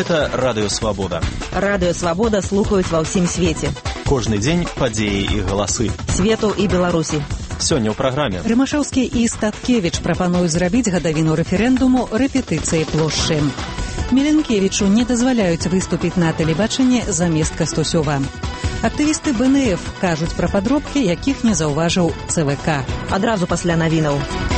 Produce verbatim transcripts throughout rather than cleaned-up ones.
Гэта Радыё Свабода. Радыё Свабода слухаюць ва ўсім свеце. Кожны дзень падзеі і галасы. Свету і Беларусі. Сёння ў праграме. Рымашэўскі і Статкевіч прапануюць зрабіць гадавіну рэферэндуму рэпетыцыі плошчы. Міленкевічу не дазваляюць выступіць на тэлебачанні замест Кастусёва. Актывісты Бэ Эн Эф кажуць пра падробкі, якіх не заўважыў Цэ Вэ Ка. Адразу пасля навінаў.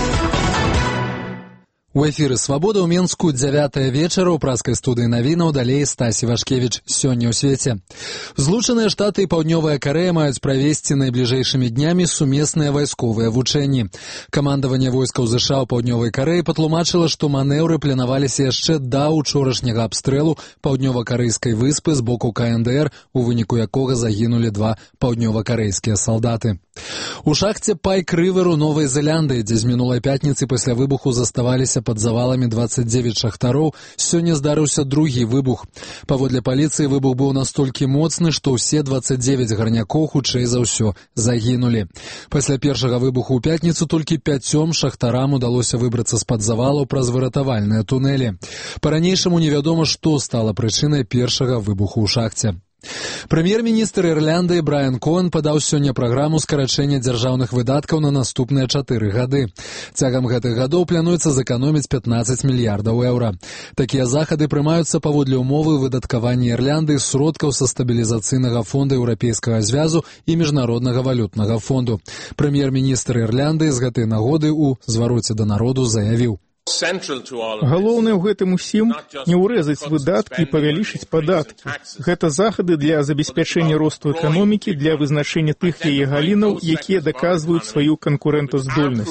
У эфіры «Свабода» ў Менску дзявятая вечара ў праскай студыі навінаў, далей Стасі Вашкевіч. Сёння ў свеце. Злучаныя Штаты і Паўднёвая Карэя маюць правесці найбліжэйшымі днямі сумесныя вайсковыя вучэнні. Камандаванне войскаў Зэ Ша ў Паўднёвай Карэі патлумачыла, што манеўры планаваліся яшчэ да учорашняга абстрэлу паўднёва-карэйскай выспы з боку Ка Эн Дэ Эр, у выніку якога загінулі два паўднёва-карэйскія салдаты. У шахце Пайк-Рывер у Новай Зеландыі, дзе з мінулай пятніцы пасля выбуху заставаліся пад заваламі дваццаць дзевяць шахтароў, сёння здарыўся другі выбух. Паводле паліцыі выбух быў настолькі моцны, што ўсе дваццаць дзевяць гарнякоў хутчэй за ўсё загінулі. Пасля першага выбуху ў пятніцу толькі пяцём шахтарам удалося выбрацца з-пад завалаў праз выратавальныя тунэлі. Па-ранейшаму невядома, што стала прычынай першага выбуху ў шахце. Прэм'ер-міністр Ірландыі Брайан Коэн падаў сёння праграму скарачэння дзяржаўных выдаткаў на наступныя чатыры гады. Цягам гэтых гадоў плануецца зэканоміць пятнаццаць мільярдаў еўра. Такія захады прымаюцца паводле ўмовы выдаткавання Ірландыі сродкаў са стабілізацыйнага фонда Еўрапейскага звязу і Міжнароднага валютнага фонду. Прэм'ер-міністр Ірландыі з гэтай нагоды ў звароце да народу заявіў: галоўнае ў гэтым усім не ўрэзаць выдаткі і павялічыць падаткі. Гэта захады для забеспячэння росту эканомікі, для вызначэння тых яе галінаў, якія даказваюць сваю канкурэнтаздольнасць.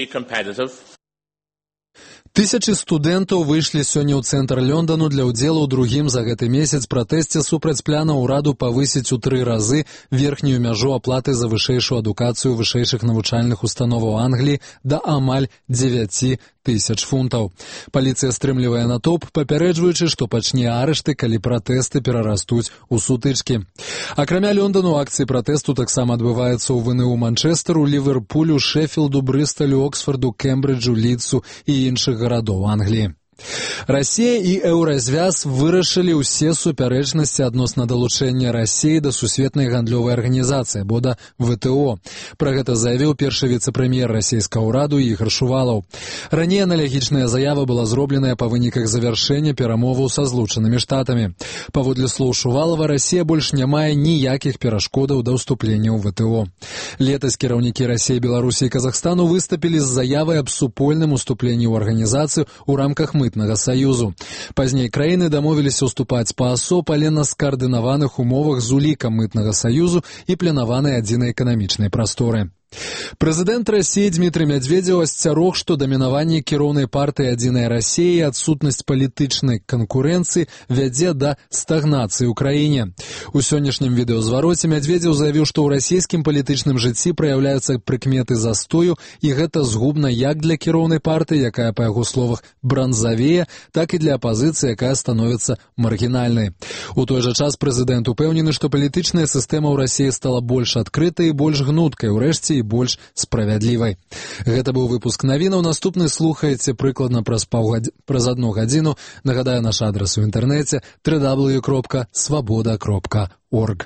Тысячы студэнтаў выйшлі сёння ў цэнтр Лёндану для ўдзелу ў другім за гэты месяц пратэсце супраць плана ўраду павысіць у тры разы верхнюю мяжу аплаты за вышэйшую адукацыю вышэйшых навучальных установаў Англіі да амаль дзевяці тысяч фунтаў. Паліцыя стрымлівае натоўп, папярэджваючы, што пачне арышты, калі пратэсты перарастуць у сутычкі. Акрамя Лёндану, акцыі пратэсту таксама адбываюцца ў вэ эн у Манчэстэру, Ліверпулю, Шэфілду, Брысталю, Оксфорду, Кембриджу, Лідсу і іншых гарадоў Англіі. Расія і Еўразвяз вырашылі ўсе супярэчнасці адносна далучэння Расіі да сусветнай гандлёвай арганізацыі, або да вэ тэ о. Пра гэта заявіў першы віцэ-прэм'ер расійскага ўраду Ігар Шувалаў. Раней аналагічная заява была зробленая па выніках завяршэння перамоваў са Злучанымі Штатамі. Паводле слоў Шувалава, Расія больш не мае ніякіх перашкодаў да ўступлення ў вэ тэ о. Летась кіраўнікі Расіі, Беларусі і Казахстану выступілі з заявай аб супольным уступленні ў арганізацыю ў рамках мытнага саюзу. Пазней краіны дамовіліся ўступаць паасоб, але на скаардынаваных умовах з улікам мытнага саюзу і планаванай адзінай эканамічнай прасторы. Прэзідэнт Расіі Дмітрый Мядзведзеў асцярог, што дамінаванне кіроўнай партыі «Адзіная Расія» і адсутнасць палітычнай канкурэнцыі вядзе да стагнацыі ў краіне. У сённяшнім відэазвароце Мядзведзеў заявіў, што ў расійскім палітычным жыцці праяўляюцца прыкметы застою, і гэта згубна як для кіроўнай партыі, якая, па яго словах, бранзавее, так і для апазіцыі, якая становіцца маргінальнай. У той жа час прэзідэнт упэўнены, што палітычная сістэма ў Расіі стала больш адкрытай і больш гнуткай, урэшце і больш справядлівай. Гэта быў выпуск навінаў. Наступны слухаеце прыкладна праз паўгад... праз адну гадзіну. Нагадаю, наш адрас у інтэрнэце дабл ю дабл ю дабл ю кропка свабода кропка орг.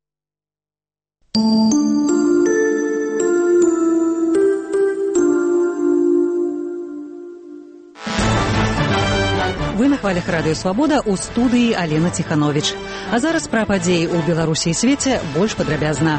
Вы на хвалях Радыё Свабода, у студыі Алена Ціхановіч. А зараз пра падзеі ў Беларусі і свеце больш падрабязна.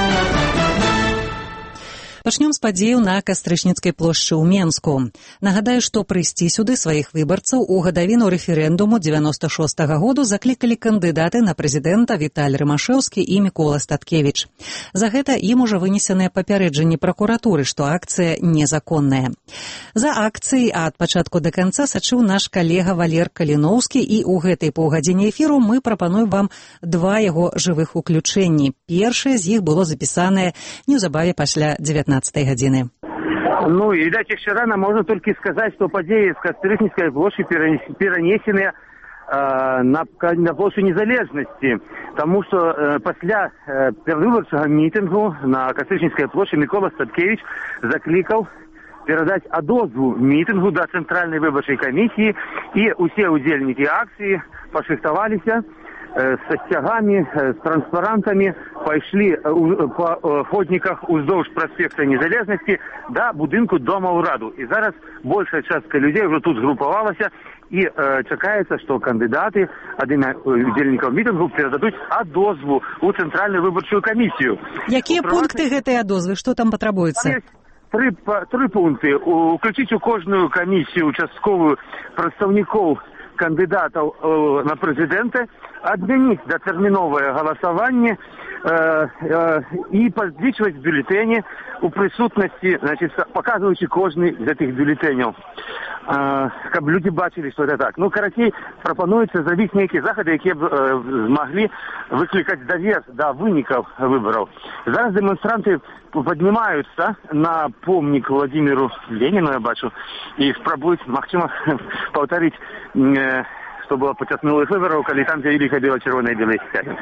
Пачнём з падзеяў на Кастрычніцкай плошчы ў Менску. Нагадаю, што прыйсці сюды сваіх выбарцаў у гадавіну рэферэндуму дзевяноста шостага году заклікалі кандыдаты на прэзідэнта Віталь Рымашэўскі і Мікола Статкевіч. За гэта ім ужо вынесеныя папярэджанні пракуратуры, што акцыя незаконная. За акцыяй ад пачатку да канца сачыў наш калега Валер Каліноўскі, і ў гэтай паўгадзіне эфіру мы прапануем вам два яго жывых уключэнні. Першае з іх было запісанае неўзабаве пасля дзевятнаццатай гадзіны. Ну, видать, еще рано, можно только сказать, что подеи с Кастрычніцкай площади перенесены э, на, на площадь Незалежности, потому что э, после э, перавыборчага митингу на Кастрычніцкай площади Микола Статкевич закликал перадаць адозву мітынгу да цэнтральнай выбарчай камісіі, і ўсе ўдзельнікі акцыі пашыхтаваліся са сцягамі, з транспарантамі, пайшлі па ходніках уздоўж праспекта Незалежнасці да будынку Дома ўраду. І зараз большая частка людзей ўжо тут згрупавалася, і э, чакаецца, што кандыдаты, адзін удзельнікаў мітынгу, перададуць адозву ў цэнтральную выбарчую камісію. Якія Управаты... пункты гэтай адозвы? Што там патрабуецца? Тры, тры пункты. Уключыць у кожную камісію участковую прадстаўнікоў кандыдатаў э, на прэзідэнта, адмяніць датэрміновае галасаванне э, э, і падлічваць бюлетэні у прысутнасці, значит, паказваючы кожны з гэтых бюлетэняў, э, каб людзі бачылі, што гэта так. Ну, карацей, прапануецца зрабіць нейкія захады, якія б э, змаглі выклікаць давер да вынікаў выбараў. Зараз дэманстранты паднімаюцца на помнік Владимиру Леніну, я бачу, і спрабуюць, магчыма, паўтарыць, э, што было падчас минулых выбараў, калі там з'явіліся біла-чырвоныя білыя сцягі.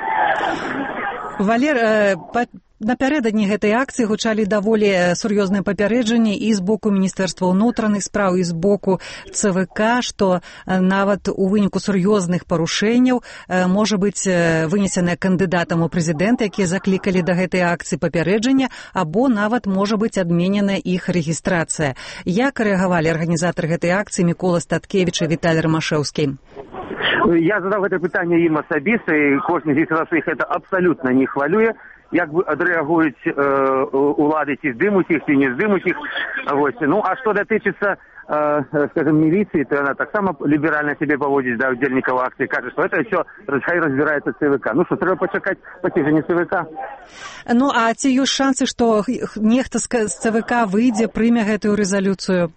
Валер, э, па... напярэдадні гэтай акцыі гучалі даволі сур'ёзныя папярэджанні і з боку Міністэрства ўнутраных спраў, і з боку ЦВК, што нават у выніку сур'ёзных парушэнняў можа быць вынесеная кандыдатам у прэзідэнты, якія заклікалі да гэтай акцыі папярэджання, або нават можа быць адмененая іх рэгістрацыя. Як рэагавалі арганізатары гэтай акцыі Мікола Статкевіч і Віталій Рымашэўскі? Я задаў гэта пытанне ім асабіста, і кожны з іх гэта абсалютна не хвалюе. Як бы адрэагуюць э, улады, ці здымуць іх, ці не здымуць іх. Ну, а што датычыцца, э, скажем, міліцыі, то яна таксама ліберальна сябе паводзіць да ўдзельнікаў акцыі, кажа, што гэта ўсё хай разбіраецца ЦВК. Ну, што, трэба пачакаць пасяджэння ЦВК. Ну, а ці ёсць шансы, што нехта з ЦВК выйдзе, прыме гэтую рэзалюцыю?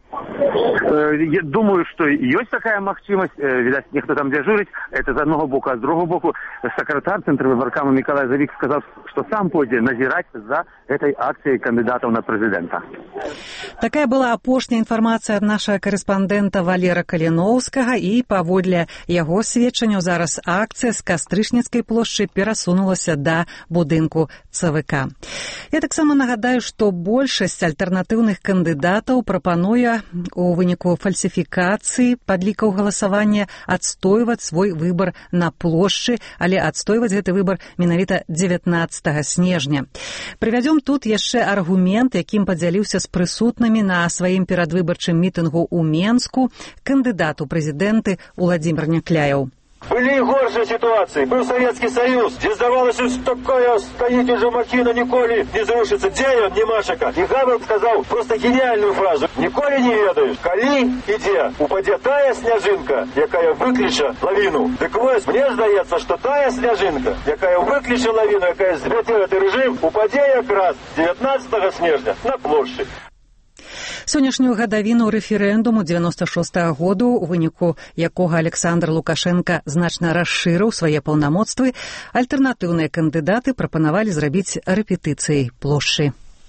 Я думаю, што ёсць такая магчымасць, відаць, нехто там дзяжурыць, это з аднаго боку, а з другого боку сакратар цэнтра выбаркама Мікалай Завік сказаў, што сам пойдзе назіраць за гэтай акцыяй кандыдатаў на прэзідэнта. Такая была апошняя інфармацыя ад нашага карэспандэнта Валера Каліноўскага, і паводле яго сведчанняў зараз акцыя з Кастрычніцкай плошчы перасунулася да будынку ЦВК. Я таксама нагадаю, што большасць альтэрнатыўных кандыдатаў прапануе у выніку фальсіфікацыі падлікаў галасавання адстойваць свой выбар на плошчы, але адстойваць гэты выбар менавіта дзевятнаццатага снежня. Прывядзём тут яшчэ аргумент, якім падзяліўся з прысутнымі на сваім перадвыбарчым мітынгу ў Менску кандыдат у прэзідэнты Уладзімір Някляеў. Были и горшие ситуации. Был Советский Союз, где сдавалось, что такая стоит уже махина, николи не зарушится. Где он, не Машика? И Габбард сказал просто гениальную фразу. Николи не ведаешь, коли и где упадет тая сняжинка, якая выключа лавину. Так вот, мне здається, что тая сняжинка, якая выключа лавину, якая збятила этот режим, упаде якраз дзевятнаццатага снежня на площадь. Сённяшнюю гадавіну рэферэндуму дзевяноста шостага году, у выніку якога Александр Лукашенко значна расшырыў свае паўнамоцтвы, альтэрнатыўныя кандыдаты прапанавалі зрабіць рэпетыцыяй плошчы.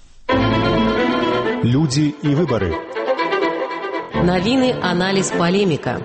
Людзі і выбары. Навіны, аналіз, палеміка.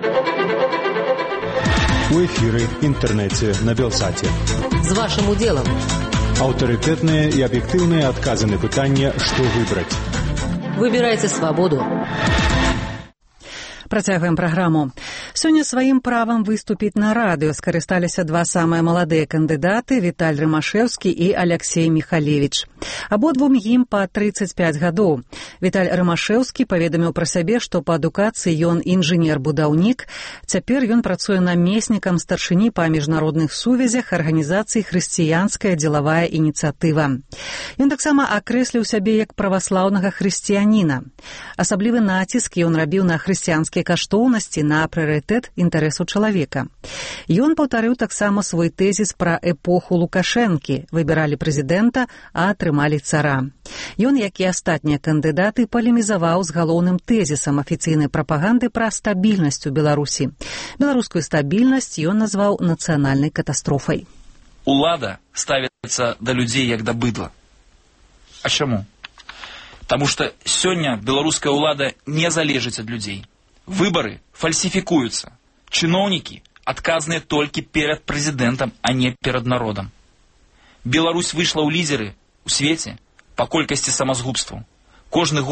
У эфіры, інтэрнэце, на Белсаце. З вашым удзелам. Аўтарытэтныя і аб'ектыўныя адказы на пытанне, што выбраць. Выбирайте свободу. Працягваем праграму. Сёння сваім правам выступіць на радыё скарысталіся два самыя маладыя кандыдаты Віталь Рымашэўскі і Аляксей Міхалевіч. Абодвум ім па трыццаць пяць гадоў. Віталь Рымашэўскі паведаміў пра сябе, што па адукацыі ён інжынер-будаўнік. Цяпер ён працуе намеснікам старшыні па міжнародных сувязях арганізацыі «Хрысціянская дзелавая ініцыятыва». Ён таксама акрэсліў сябе як праваслаўнага хрысціяніна. Асаблівы націск ён рабіў на хрысціянскія каштоўнасці, на прыярытэт інтарэсу чалавека. Ён паўтарыў таксама свой тэзіс пра эпоху Лукашэнкі. Выбіралі прэзідэнта, а атрымалі цара. Ён, як і астатнія кандыдаты, палемізаваў з галоўным тэзісам афіцыйнай прапаганды пра стабільнасць у Беларусі. Беларускую стабільнасць ён назваў нацыянальнай катастрофай. Улада ставіцца да людзей як да быдла. А чаму? Таму што сёння беларуская ўлада не залежыць ад людзей. Выборы фальсификуются. Чиновники отказаны только перед президентом, а не перед народом. Беларусь вышла ў лідеры у свеце по колькасці самазгубстваў. Кожны год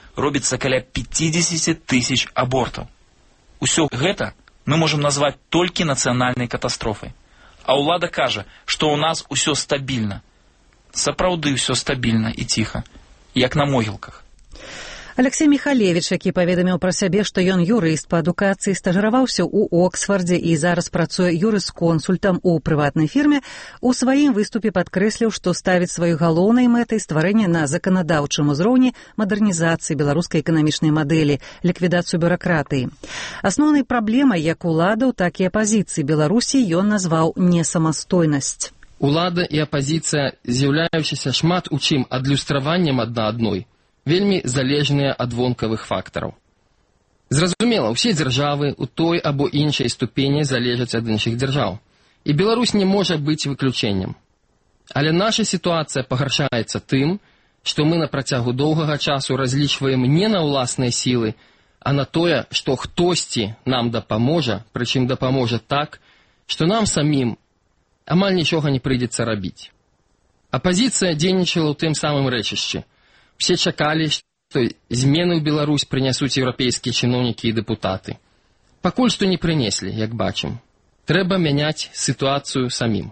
робіцца каля пятьдесят тысяч абортаў. Усё гэта мы можам назваць толькі нацыянальнай катастрофай. А ўлада кажа, што ў нас усё стабільна. Сапраўды ўсё стабільна і ціха, як на могілках. Алексей Михалевич, які паведаміў пра сябе, што ён юрыст па адукацыі, стажыраваўся ў Оксфордзе і зараз працуе юрысконсультам у прыватнай фірме, у сваім выступе падкрэсліў, што ставіць сваёй галоўнай мэтай стварэнне на заканадаўчым узроўні мадэрнізацыі беларускай эканамічнай мадэлі, ліквідацыю бюракратыі. Асноўнай праблемай як уладаў, так і апазіцыі Беларусі ён назваў несамастойнасць. Улада і апазіцыя, з'яўляючыся шмат у чым адлюстраваннем адна адной, вельмі залежныя ад вонкавых фактараў. Зразумела, усе дзяржавы ў той або іншай ступені залежаць ад іншых дзяржаў. І Беларусь не можа быць выключэннем. Але наша сітуацыя пагаршаецца тым, што мы на працягу доўгага часу разлічваем не на ўласныя сілы, а на тое, што хтосьці нам дапаможа, прычым дапаможа так, што нам самім амаль нічога не прыйдзецца рабіць. Апазіцыя дзейнічала ў тым самым рэчышчы. Все чакалі, што змены ў Беларусь прынясуць еўрапейскія чыноўнікі і дэпутаты. Пакуль што не прынеслі, як бачым. Трэба мяняць сітуацыю самім.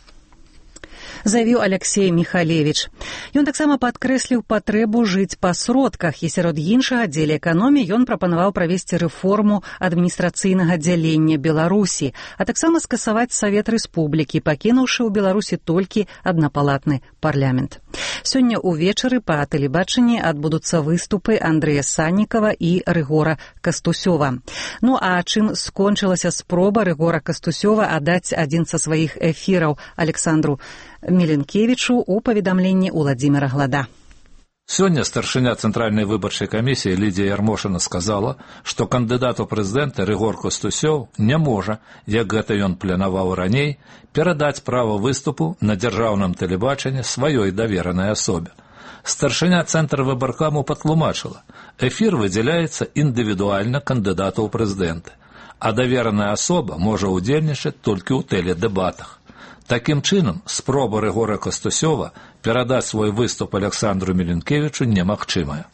Заявіў Алексей Михалевич. Ён таксама падкрэсліў патрэбу жыць па сродках, і сярод іншага дзеля эканоміі ён прапанаваў правесці рэформу адміністрацыйнага дзялення Беларусі, а таксама скасаваць Савет Рэспублікі, пакінуўшы ў Беларусі толькі аднапалатны парламент. Сёння ўвечары па тэлебачанні адбудуцца выступы Андрэя Саннікава і Рыгора Кастусёва. Ну а чым скончылася спроба Рыгора Кастусёва аддаць адзін са сваіх эфіраў Александру Міленкевічу у паведамленні Уладзіміра Глада. Сёння старшыня Цэнтральнай выбарчай камісіі Лідія Ярмошына сказала, што кандыдат у прэзідэнты Рыгор Кастусёў не можа, як гэта ён планаваў раней, перадаць права выступу на дзяржаўным тэлебачанні сваёй даверанай асобе. Старшыня Цэнтра выбаркаму патлумачыла, эфір выдзяляецца індывідуальна кандыдату ў прэзідэнты, а давераная асоба можа ўдзельнічаць толькі ў тэледэбатах. Такім чынам, спроба Рыгора Кастусёва перадаць свой выступ Александру Міленкевічу немагчымая.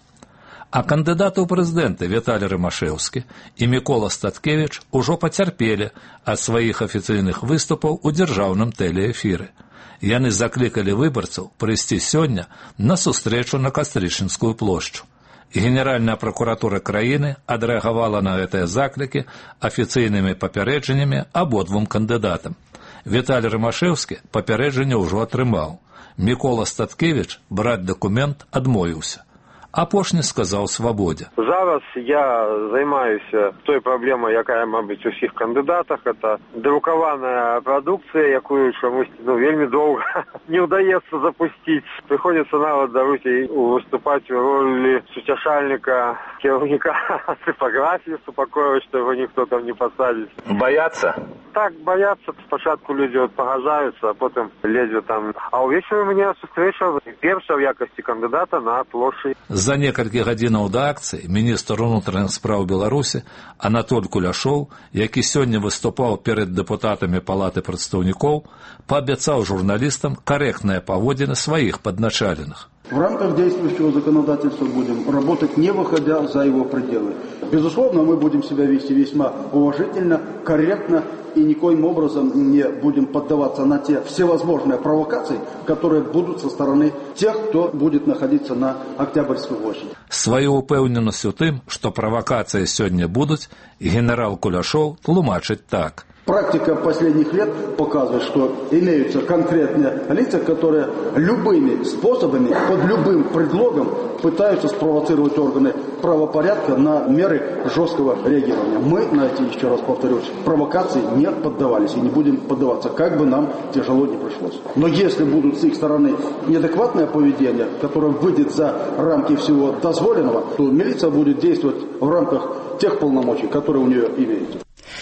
А кандыдаты ў прэзідэнты Віталій Рымашэўскі і Мікола Статкевіч ужо пацярпелі ад сваіх афіцыйных выступаў у дзяржаўным тэлеэфіры. Яны заклікалі выбарцаў прыйсці сёння на сустрэчу на Кастрычніцкую плошчу. І Генеральная пракуратура краіны адрэагавала на гэтыя заклікі афіцыйнымі папярэджаннямі абодвум кандыдатам. Віталій Рымашэўскі папярэджанне ўжо атрымаў. Мікола Статкевіч браць дакумент адмовіўся. Апошні сказаў Свабодзе. Зараз я займаюся той праблемай, якая, мабыць, у ўсіх кандыдатах. Это друкаваная прадукцыя, якую чамусь ну, вельмі доўга не ўдаецца запусціць. Прыходзіцца нават даруць выступаць у ролі суцяшальніка, кіраўніка тыпаграфіі, супакоіць, што яго ніхто там не пасадзіць. Баяцца? Так, баяцца. Спачатку людзі пагажаюцца, а потым ледзьве там. А ўвечары у мяне сустрэча першая ў якасці кандыдата на плошчы. За некалькі гадзінаў да акцыі міністр унутраных спраў Беларусі Анатоль Куляшоў, які сёння выступаў перад дэпутатамі Палаты прадстаўнікоў, паабяцаў журналістам карэктныя паводзіны сваіх падначаленых. В рамках действующего законодательства будем работать, не выходя за его пределы. Безусловно, мы будем себя вести весьма уважительно, корректно и никоим образом не будем поддаваться на те всевозможные провокации, которые будут со стороны тех, кто будет находиться на Октябрьской площади. Свою упэўненасць у тым, што правокации сегодня будут, генерал Куляшоў тлумачыць так. Практика последних лет показывает, что имеются конкретные лица, которые любыми способами, под любым предлогом пытаются спровоцировать органы правопорядка на меры жесткого реагирования. Мы на эти, еще раз повторюсь, провокации не поддавались и не будем поддаваться, как бы нам тяжело не пришлось. Но если будут с их стороны неадекватное поведение, которое выйдет за рамки всего дозволенного, то милиция будет действовать в рамках тех полномочий, которые у нее имеются.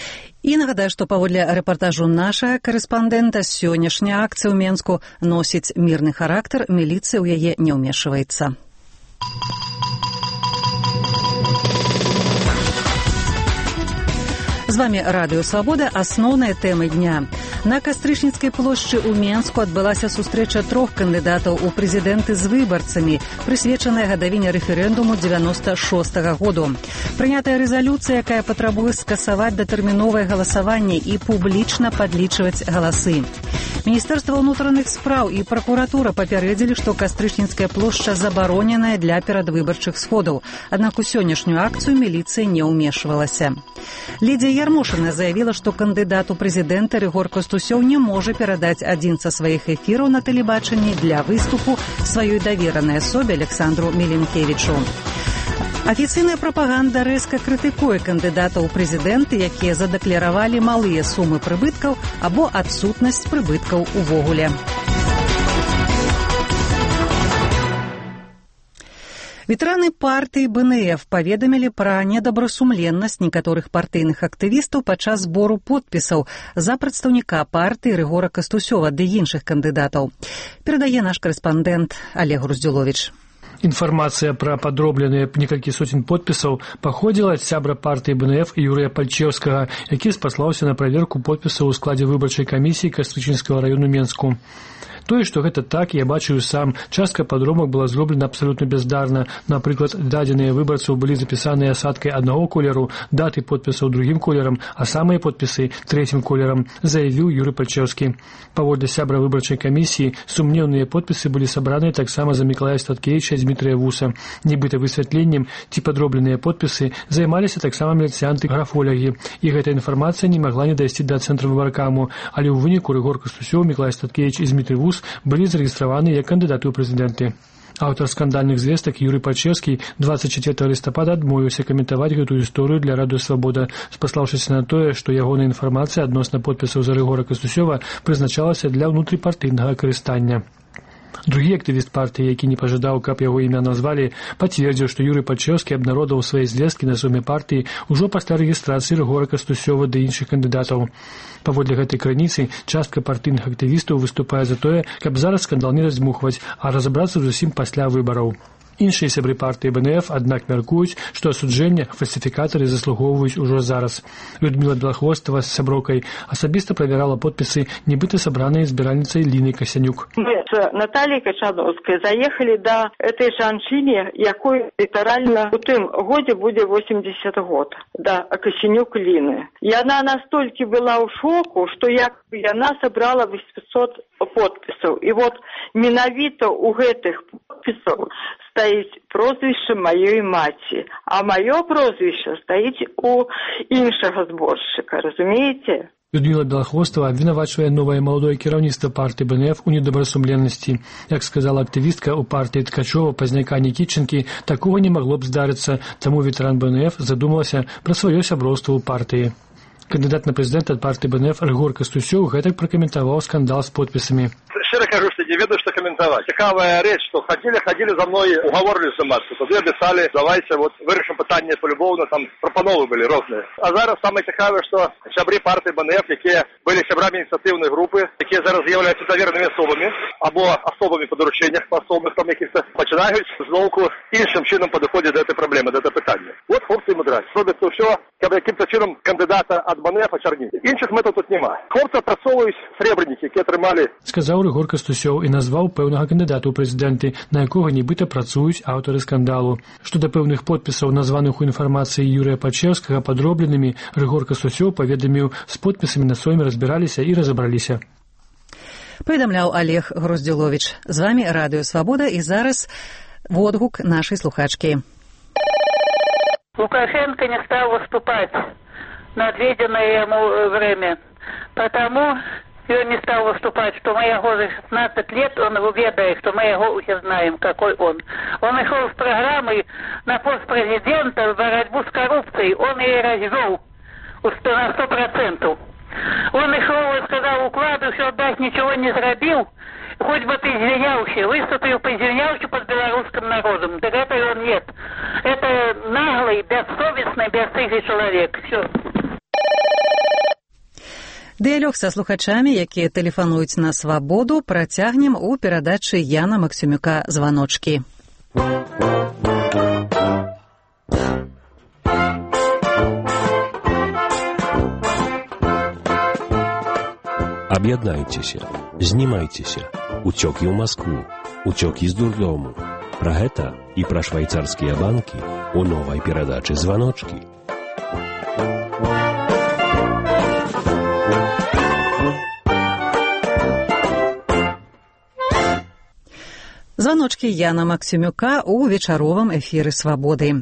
І нагадаю, што паводле рэпартажу нашага карэспандэнта сённяшняя акцыя ў Менску носіць мірны характар, міліцыя ў яе не ўмешваецца. З вами Радыё Свабода, асноўныя тэмы дня. На Кастрычніцкай плошчы ў Менску адбылася сустрэча трох кандыдатаў у прэзідэнты з выбарцамі, прысвечаная гадавіне рэферэндуму дзевяноста шостага году. Прынятая рэзалюцыя, якая патрабуе скасаваць датэрміновае галасаванне і публічна падлічваць галасы. Міністэрства ўнутраных спраў і пракуратура папярэдзілі, што Кастрычніцкая плошча забароненая для перадвыбарчых сходаў. Аднак у сённяшнюю акцыю міліцыя не ўмешвалася. Лідзія Ярмошына заявіла, што кандыдат у прэзідэнты Рыгор Кастусёў не можа перадаць адзін са сваіх эфіраў на тэлебачанні для выступу сваёй даверанай асобе Александру Меленкевічу. Афіцыйная прапаганда рэзка крытыкуе кандыдатаў у прэзідэнты, якія задэкларавалі малыя сумы прыбыткаў або адсутнасць прыбыткаў увогуле. Ветэраны партыі бэ эн эф паведамілі пра недобрасумленнасць некаторых партыйных актывістаў падчас збору подпісаў за прадстаўніка партыі Рыгора Кастусёва ды іншых кандыдатаў. Перадае наш корэспандэнт Олег Груздзюловіч. Інфармацыя пра падробленыя некалькі соцень подпісаў паходзіла ад сябра партыі бэ эн эф Юрыя Пальчеўскага, які спаслаўся на праверку подпісаў у складзе выбарчай камісіі Кастрычніцкага раёну Менску. Тое, што гэта так, я бачу сам. Частка падробак была зроблена абсалютна бяздарна. Напрыклад, дадзеныя выбарцаў былі запісаныя асадкай аднаго колеру, даты подпісаў другім колерам, а самыя подпісы трэцім колерам, заявіў Юрый Пальчеўскі. Паводле сябра выбарчай камісіі, сумнеўныя подпісы былі сабраныя таксама за Мікалая Статкевіча і Дмітрыя Вуса. Нібыта высвятленнем ці падробленыя подпісы займаліся таксама міліцыянты-графолягі, і гэта інфармацыя не магла не дайсці да цэнтра выбаркаму, але ў выніку Рыгор Кастусёў, Мікалай Статкевіч і Дмітрый Вус былі зарэгістраваны як кандыдаты ў прэзідэнты. Аўтар скандальных звестак Юрый Пальчеўскі дваццаць чацвёртага лістапада адмовіўся каментаваць гэтую гісторыю для Радыё Свабода, спаслаўшыся на тое, што ягоная інфармацыя адносна подпісаў за Рыгора Кастусёва прызначалася для ўнутрыпартыйнага карыстання. Другі актывіст партыі, які не пажадаў, каб яго імя назвалі, пацвердзіў, што Юрый Пальчеўскі абнародаваў свае звесткі на суме партыі ўжо пасля рэгістрацыі Рыгора Кастусёва ды іншых кандыдатаў. Паводле гэтай крыніцы, частка партыйных актывістаў выступае за тое, каб зараз скандал не раздзьмухваць, а разабрацца зусім пасля выбараў. Іншыя сябры партыі бэ эн эф, аднак, мяркуюць, што асуджэння фальсіфікатары заслугоўваюць ужо зараз. Людміла Белахвостава з сяброўкай асабіста правярала подпісы, нібыта сабраныя збіральніцай Лінай Касянюк. Мы з Натальей Качановскай заехалі да этой жанчыне, якой літаральна у тым годзе будзе восемьдесят год, да Касянюк Ліны. Яна настолькі была ў шоку, што як яна сабрала восемьсот подпісаў. І вот менавіта ў гэтых подпісаў стаіць прозвішча маёй маці, а маё прозвішча стаіць у іншага зборшчыка, разумееце? Людмила Белахвостова абвінавачвае новае маладое кіраўніцтва партыі бэ эн эф у недобрасумленнасці. Як сказала актывістка ў партыі Ткачова Пазняка Нікітчынкі, такога не магло б здарыцца, таму ветэран бэ эн эф задумалася пра сваё сяброўства ў партыі. Кандидат на президента от партии бэ эн эф Рыгор Кастусёў гэтак прокомментовал скандал с подписями. Щиро кажу, что не ведаю, что комментовать. Цікавая речь, что ходили, ходили за мной, уговорили сниматься. Тоді обіцяли, давайте, вот, вирішимо питання полюбовно, там пропанови були різні. А зараз саме цікаве, що шабрі партії бэ эн эф, які були шабрами ініціативної групи, які зараз з'являються довіреними особами, або особами по дорученнях, по особних там якихось, починають знову іншим чином підходити до цієї проблеми, до цього питання. От хлопці мудрять. Робиться все, щоб яким-то чином кандидата від бэ эн эф очернити. Інших методів тут немає. Хлопці опрацьовують сребреніки, які отримали. Сказав Рыгор Кастусёў і назваў пэўнага кандыдата ў прэзідэнты, на якога нібыта працуюць аўтары скандалу. Што да пэўных подпісаў, названых у інфармацыі Юрыя Пальчеўскага падробленымі, Рыгор Кастусёў паведаміў, з подпісамі на сойме разбіраліся і разабраліся. Паведамляў Олег Груздзюловіч. З вами Радыё Свабода і зараз водгук нашай слухачкі. Лукашенко не стал выступать на отведенное ему время, потому и он не стал выступать, что мы его за шестнадцать лет, он ведает, что мы его уже знаем, какой он. Он шел с программой на пост президента в борьбу с коррупцией, он ее развел на сто процентов. Он шел и сказал укладу, что отдать ничего не зробил, хоть бы ты извинялся, выступил поизвинялся под белорусским народом. Так это он нет. Это наглый, бессовестный, бесстыжий человек. Все. Дыялёг са слухачамі, якія тэлефануюць на свабоду, працягнем у перадачы Яна Максімюка «Званочкі». Аб'яднайцеся, знімайцеся. Уцёкі ў Маскву, уцёкі з дурдому. Пра гэта і пра швайцарскія банкі у новай перадачы «Званочкі». Званочкі Яна Максімюка ў вечаровым эфіры «Свабоды».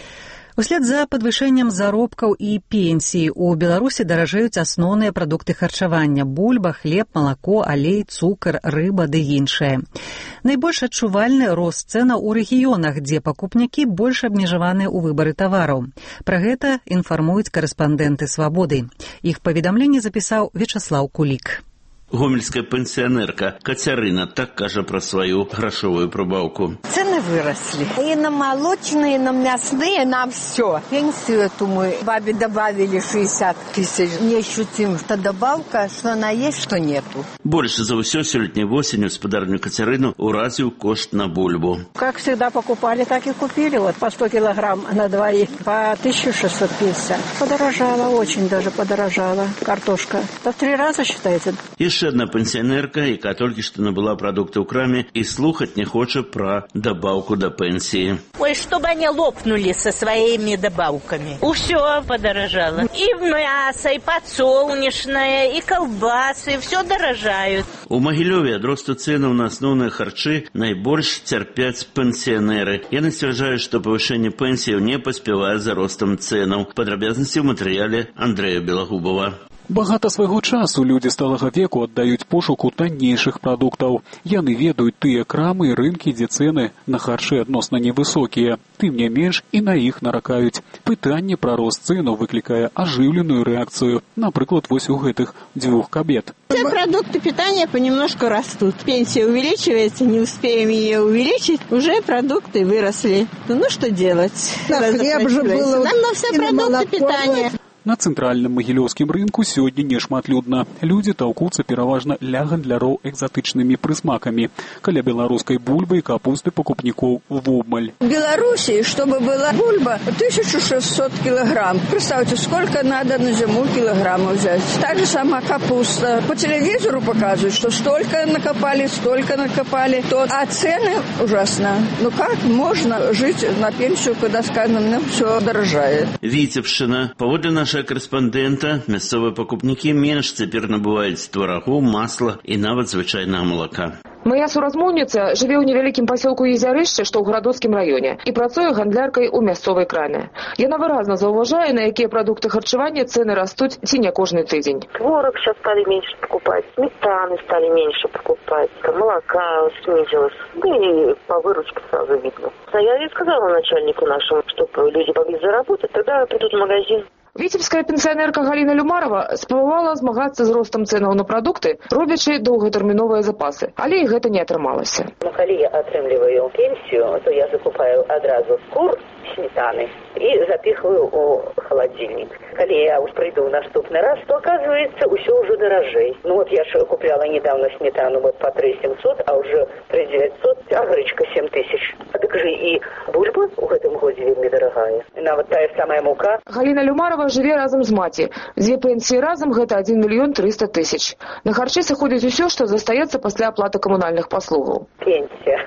Услед за падвышэннем заробкаў і пенсій у Беларусі даражэюць асноўныя прадукты харчавання – бульба, хлеб, малако, алей, цукар, рыба ды іншае. Найбольш адчувальны рост цэнаў у рэгіёнах, дзе пакупнікі больш абмежаваныя ў выбары тавараў. Пра гэта інфармуюць карэспандэнты «Свабоды». Іх паведамленне запісаў Вячаслаў Кулік. Гомельская пенсионерка Кацярына так кажа про свою грошовую прибавку. Цены выросли. И на молочные, и на мясные, на все. Пенсию эту мы бабе добавили шестьдесят тысяч. Не ощутим, что добавка, что она есть, что нету. Больше за все сёлетней осенью господарню Кацярыну уразил кошт на бульбу. Как всегда покупали, так и купили. Вот по сто килограмм на двоих, по тысяча шестьсот пятьдесят. Подорожала, очень даже подорожала картошка. Да в три раза считается. Еще одна пенсионерка, яка толькі што набыла продукты ў краме и слухать не хочет про добавку до пенсии. Ой, чтобы они лопнули со своими добавками. Все подорожало. И мясо, и подсолнечное, и колбасы, все дорожают. У Магілёве ад росту цэнаў на асноўныя харчы найбольш цярпяць пенсионеры. Яны сцвярджаюць, што павышэнне пенсіяў не паспявае за ростам цэнаў. Падрабязнасці ў матэрыяле Андрэя Белагубова. Багата свайго часу людзі сталага веку аддаюць пошуку таннейшых прадуктаў. Яны ведаюць тыя крамы і рынкі, дзе цэны на харчы адносна невысокія. Тым не менш і на іх наракаюць. Пытанне пра рост цэнаў выклікае ажыўленую рэакцыю. Напрыклад, вось у гэтых дзвюх кабет. Все продукты питания понемножку растут. Пенсия увеличивается, не успеем ее увеличить, уже продукты выросли. Ну что делать? Хлеб же было. Нам на все продукты питания. На цэнтральным магілёўскім рынку сёння нешматлюдна. Людзі таўкуцца пераважна ля гандляроў экзатычнымі прысмакамі. Каля беларускай бульбы і капусты пакупнікоў вобмаль. В Беларуси, чтобы была бульба, тысяча шестьсот килограмм. Представьте, сколько надо на зиму килограммов взять. Та же сама капуста. По телевизору показывают, что столько накопали, столько накопали. То, а цены ужасно. Ну как можно жить на пенсию, когда, скажем, ну, все дорожает? Витебщина. Паводле нашего корреспондента, мясцовыя пакупнікі менш цяпер набываюць тварагу, масла і нават звычайнага малака. Моя суразмоўніца жыве ў невялікім пасёлку Езярышча, што ў гарадоцкім раёне, і працуе гандляркай у мясцовай краме. Яна выразна заўважае, на якія прадукты харчавання цэны растуць ці не кожны тыдзень. Творог сейчас стали меньше покупать, сметаны стали меньше покупать, молока снизилось. И по выручке сразу видно. Я и сказала начальнику нашему, чтобы люди могли заработать, тогда придут в магазин. Віцебская пенсіонерка Галіна Люмарова спрабавала змагацца з ростам цэнаў на прадукты, робячы доўгатэрміновыя запасы, але і гэта не атрымалася. Ну, калі я атрымліваю пенсію, то я закупаю адразу кур, сметаны и запихиваю у холодильник. Когда я уж приду в наступный раз, то оказывается, все уже дорожей. Ну вот я же купляла недавно сметану вот по три семьсот, а уже три девятьсот, а гречка семь тысяч. А так же и бульба в этом году вельми дорогая. На вот та самая мука. Галина Люмарова живе разом з маці. Две пенсии разом гэта один миллион триста тысяч. На харчы сыходзіць усё, што застаецца пасля аплаты камунальных паслугаў. Пенсия.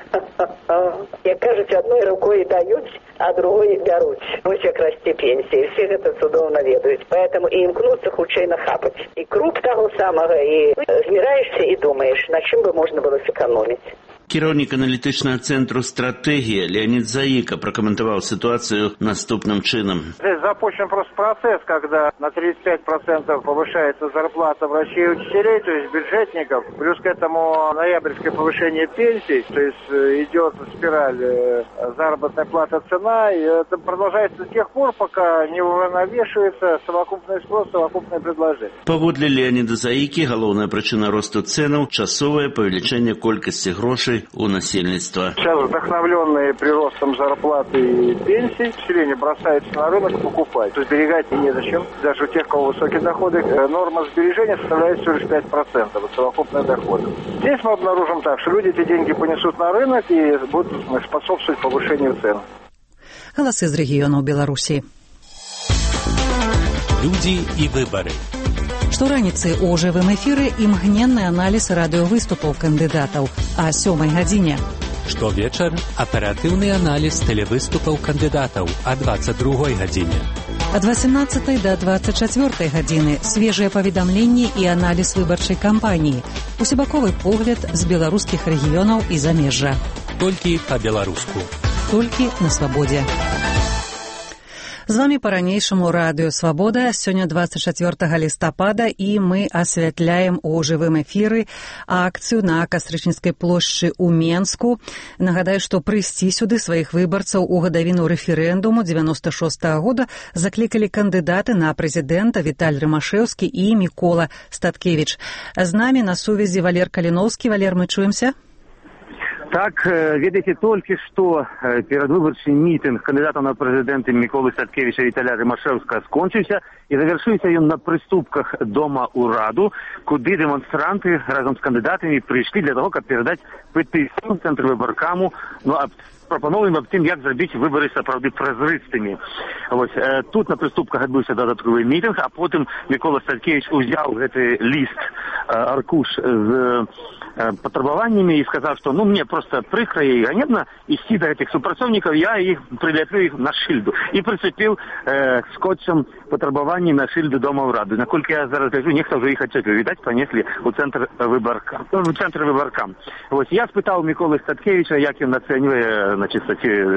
Як кажуть, одной рукой дают, а другой берут. Ось як расце пенсии. Все это цудоўна ведаюць. Поэтому и імкнуцца хутчэй нахапаць. И круп того самого, и зміраешься и думаешь, на чем бы можно было сэкономить. Кіраўнік аналітычнага цэнтру «Стратегія» Леонид Заика прокомментовал ситуацию наступным чином. Здесь запущен просто процесс, когда на тридцать пять процентов повышается зарплата врачей и учителей, то есть бюджетников. Плюс к этому ноябрьское повышение пенсий, то есть идет спираль заработная плата, цена. И это продолжается до тех пор, пока не уравновешивается совокупный спрос, совокупное предложение. Паводле Леонида Заики, галоўная причина росту ценаў – часовое павелічэнне колькасці грошей у насельніцтва. Сейчас, вдохновленные приростом зарплаты и пенсий, население бросается на рынок покупать. То есть сберегать незачем. Даже у тех, у кого высокие доходы, норма сбережения составляет всего лишь пять процентов от совокупных доходов. Здесь мы обнаружим так, что люди эти деньги понесут на рынок и будут способствовать повышению цен. Голосы из регионов Беларуси. Люди и выборы. Штораніцы ў жывым эфіры імгненны аналіз радыёвыступаў кандыдатаў, а сёмай гадзіне. Штовечар аператыўны аналіз тэлевыступаў кандыдатаў а дваццаць другой гадзіне. Ад васемнаццатай да дваццаць чацвёртай гадзіны свежыя паведамленні і аналіз выбарчай кампаніі. Усебаковы погляд з беларускіх рэгіёнаў і замежжа. Толькі па-беларуску. Толькі на свабодзе. З вами па-ранейшаму радыё «Свабода». Сёння дваццаць чацвёртага лістапада і мы асвятляем у жывым эфіры акцыю на Кастрычніцкай плошчы ў Менску. Нагадаю, што прыйсці сюды сваіх выбарцаў у гадавіну рэферэндуму дзевяноста шостага года заклікалі кандыдаты на прэзідэнта Віталь Рымашэўскі і Мікола Статкевіч. З намі на сувязі Валер Каліноўскі. Валер, мы чуемся? Так, ведаеце, толькі што перадвыбарчы мітынг кандыдата на прэзідэнты Міколы Статкевіча і Віталя Рымашэўскага скончыўся і завяршыўся ён на прыступках дома ўраду, куды дэманстранты разам з кандыдатамі прыйшлі для таго, каб перадаць петыцыю цэнтру выбаркаму, ну, аб прапановаем аб тым, як зрабіць выбары сапраўды празрыстымі. Вось, э, тут на прыступках адбыўся дадатковы мітынг, а потым Мікола Статкевіч узяў гэты ліст, э, аркуш з э, патрабаваннямі і сказаў, што ну мне проста прыкра і ганебна ісці да гэтых супрацоўнікаў, я іх прыляплю іх на шыльду. І прыцепіў э, скотчам патрабаванні на шыльду дома ўрады. Наколькі я зараз гляджу, нехта ўжо іх адчэпіў. Відаць, панеслі ў цэнтр выбарка. У цэнтр выбаркам. Вось, я спытаў Міколы Статкевіча, як ён ацэньвае, значит,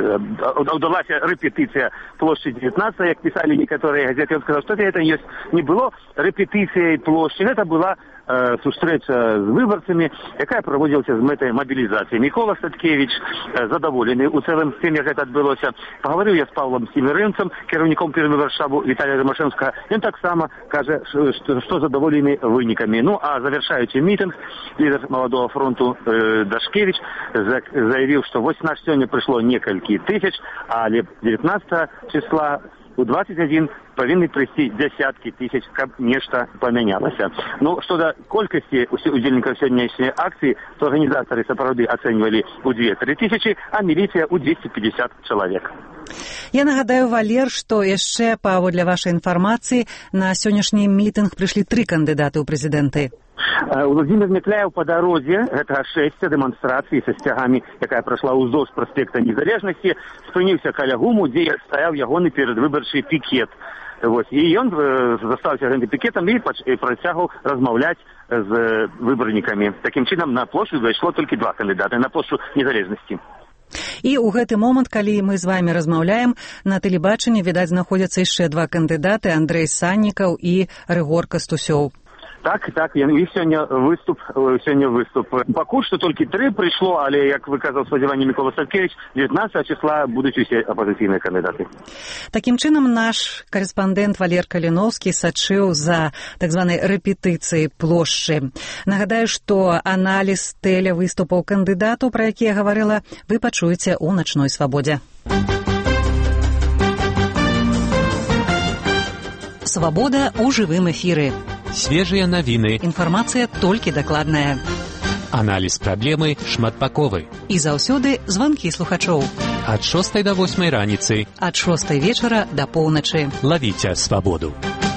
удалася рэпетыцыя плошчы дзевятнаццатай, як пісалі некаторыя газеты. Ён сказаў, што гэта не было рэпетыцыяй плошчы, гэта была э, сустрэча з выбарцамі, якая праводзілася з мэтай мабілізацыі. Мікола Статкевіч э, задаволены у цэлым тым, як гэта адбылося. Пагаварыў я з Павлом Семірэнцам, кіраўніком перадвыбаршабу Віталія Рымашэўскага. Ён таксама кажа, што, што задаволены вынікамі. Ну, а завяршаючы мітынг, лідар Маладога фронту э, Дашкевіч заявіў, што вось наш сёння прыйшло некалькі тысяч, але дзевятнаццатага числа у двадцать адзін павінны прыйсці дзясяткі тысяч, каб нешта памянялася. Ну, што да колькасці удзельнікаў сённяшняй акцыі, то арганізатары сапраўды ацэньвалі ў дзве-тры тысячы, а міліцыя ў двести пятьдесят чалавек. Я нагадаю, Валер, што яшчэ, паводле вашай інфармацыі, на сённяшні мітынг прыйшлі тры кандыдаты ў прэзідэнты. Владимир Мекляев по дороге, гэта шэсць дэманстрацый са сцягамі, якая прайшла ўздоўж праспекта Незалежнасці, спыніўся каля гуму, дзе стаяў ягоны перадвыбарчы пікет. Вот. І ён застаўся гэтым пікетам і працягваў размаўляць з выбарнікамі. Такім чынам, на плошчу зайшло толькі два кандыдаты, на плошчу Незалежнасці. І ў гэты момант, калі мы з вами размаўляем, на тэлебачанні, відаць, знаходзяцца яшчэ два кандыдаты, Андрэй Саннікаў і Рыгор Кастусёў. Так, так, і сёння выступ, сёння выступ. Пакуль што толькі тры прыйшло, але, як выказаў спадзяванне Мікола Статкевіч, дзевятнаццатага числа будуць усе апазіцыйныя кандыдаты. Такім чынам, наш карэспандэнт Валер Каліноўскі сачыў за так званай рэпетыцыяй плошчы. Нагадаю, што аналіз тэлевыступаў кандыдатаў, пра які я гаварыла, вы пачуеце ў начной свабодзе. Свабода ў жывым эфіры. Свежыя навіны. Інфармацыя толькі дакладная. Аналіз праблемы шматбаковы. І заўсёды званкі слухачоў. Ад шостай да восьмай раніцы. Ад шостай вечара да поўначы. Лавіце свабоду.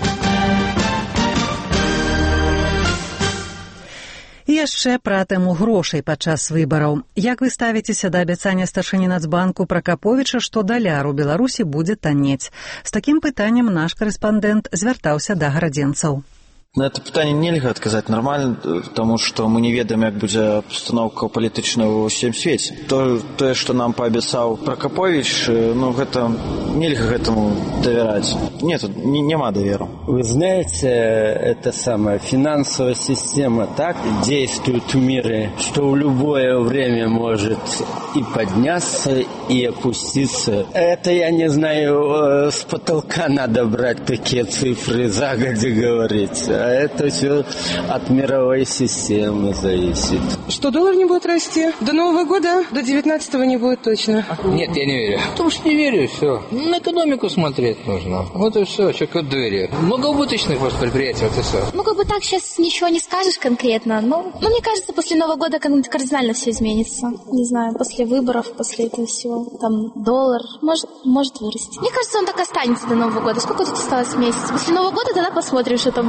І яшчэ пра тэму грошай падчас выбараў. Як вы ставіцеся да абяцання старшыні Нацбанку Пракаповіча, што даляр у Беларусі будзе таннець? З такім пытаннем наш карэспандэнт звяртаўся да гарадзенцаў. На это пытанне нельга адказаць нармальна, таму што мы не ведаем, як будзе абстаноўка палітычная ва ўсім свеце. То, тое, што нам паабяцаў Прокопович, ну, гэта нельга гэтаму давяраць. Нет, не, няма даверу. Вы знаете, это самая финансовая система так действует в мире, что в любое время может и подняться, и опуститься. Это, я не знаю, с потолка надо брать такие цифры, загодя говорить. А это все от мировой системы зависит. Что, доллар не будет расти? До Нового года? До девятнадцатого не будет точно. Нет, я не верю. Потому что не верю, все. На экономику смотреть нужно. Вот и все, что к двери. Многоубыточных просто предприятий, вот и все. Ну, как бы так сейчас ничего не скажешь конкретно. Но, но мне кажется, после Нового года кардинально все изменится. Не знаю, после выборов, после этого всего. Там доллар может, может вырасти. Мне кажется, он так останется до Нового года. Сколько тут осталось месяцев? После Нового года тогда посмотрим, что там будет.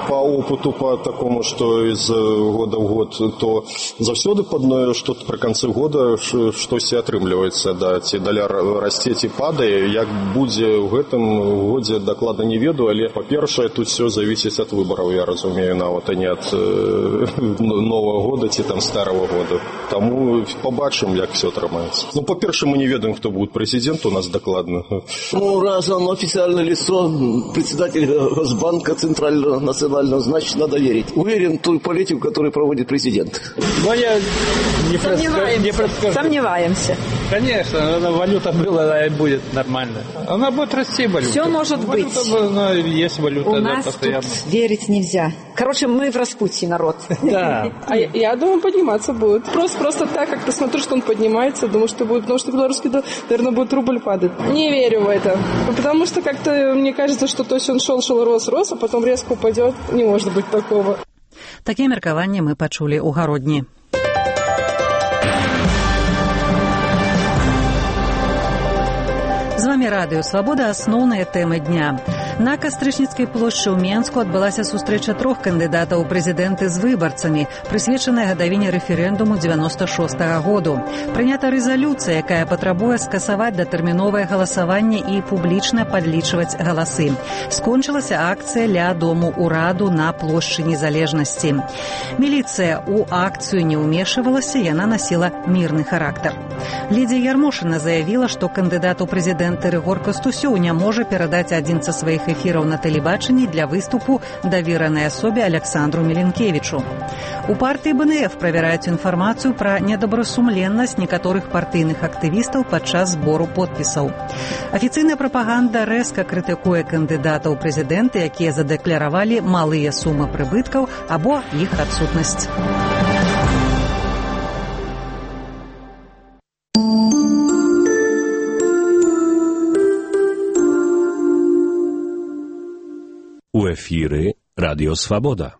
по опыту, по такому, что из года в год, то заўсёды падное что-то при конце года штось атрымліваецца, да, ці даляр расце, ці падае. Як будзе в гэтым годзе, дакладна не ведаю, але, па-першае, тут все зависит от выборов, я разумею, нават, а не от э, Нового года, ці там Старого года. Тому побачим, як все атрымаецца. Ну, по-перше, мы не ведаем, кто будет президент у нас докладно. Ну, раз он официальное лицо, председатель Госбанка Центрального национального, значит, надо верить. Уверен в ту политику, которую проводит президент. Но я не, Сомневаемся. не предскажу. Сомневаемся. Конечно, валюта была и будет нормально. Она будет расти, валюта. Все может валюта, быть. Она, есть валюта, у да, нас постоянно. Тут верить нельзя. Короче, мы в распутье, народ. Да. А я, я думаю, подниматься будет. Просто, просто так, как ты смотришь, что он поднимается, думаю, что будет, потому что белорусский, наверное, будет рубль падать. Не верю в это. Потому что как-то мне кажется, что то есть он шел, шел, рос, рос, а потом резко упадет. Не может быть такого. Такие меркаванні мы пачулі ў гародні. З вами Радыё Свабода, асноўныя тэмы дня. На Кастрычніцкай плошчы ў Менску адбылася сустрэча трох кандыдатаў у прэзідэнты з выбарцамі, прысвечаная гадавіне рэферэндуму дзевяноста шостага году. Прынята рэзалюцыя, якая патрабуе скасаваць датэрміновае галасаванне і публічна падлічваць галасы. Скончылася акцыя ля дому ўраду на плошчы Незалежнасці. Міліцыя ў акцыю не ўмешвалася, яна насіла мірны характар. Лідзія Ярмошына заявіла, што кандыдат у прэзідэнты Рыгор Кастусёў не можа перадаць адзін са сваіх эфіраў на тэлебачанні для выступу даверанай асобе Александру Меленкевічу. У партыі бэ эн эф правяраюць інфармацыю пра недобрасумленнасць некаторых партыйных актывістаў падчас збору подпісаў. Афіцыйная прапаганда рэзка крытыкуе кандыдатаў у прэзідэнты, якія задэкларавалі малыя сумы прыбыткаў або іх адсутнасць. У эфіры Радыё Свабода.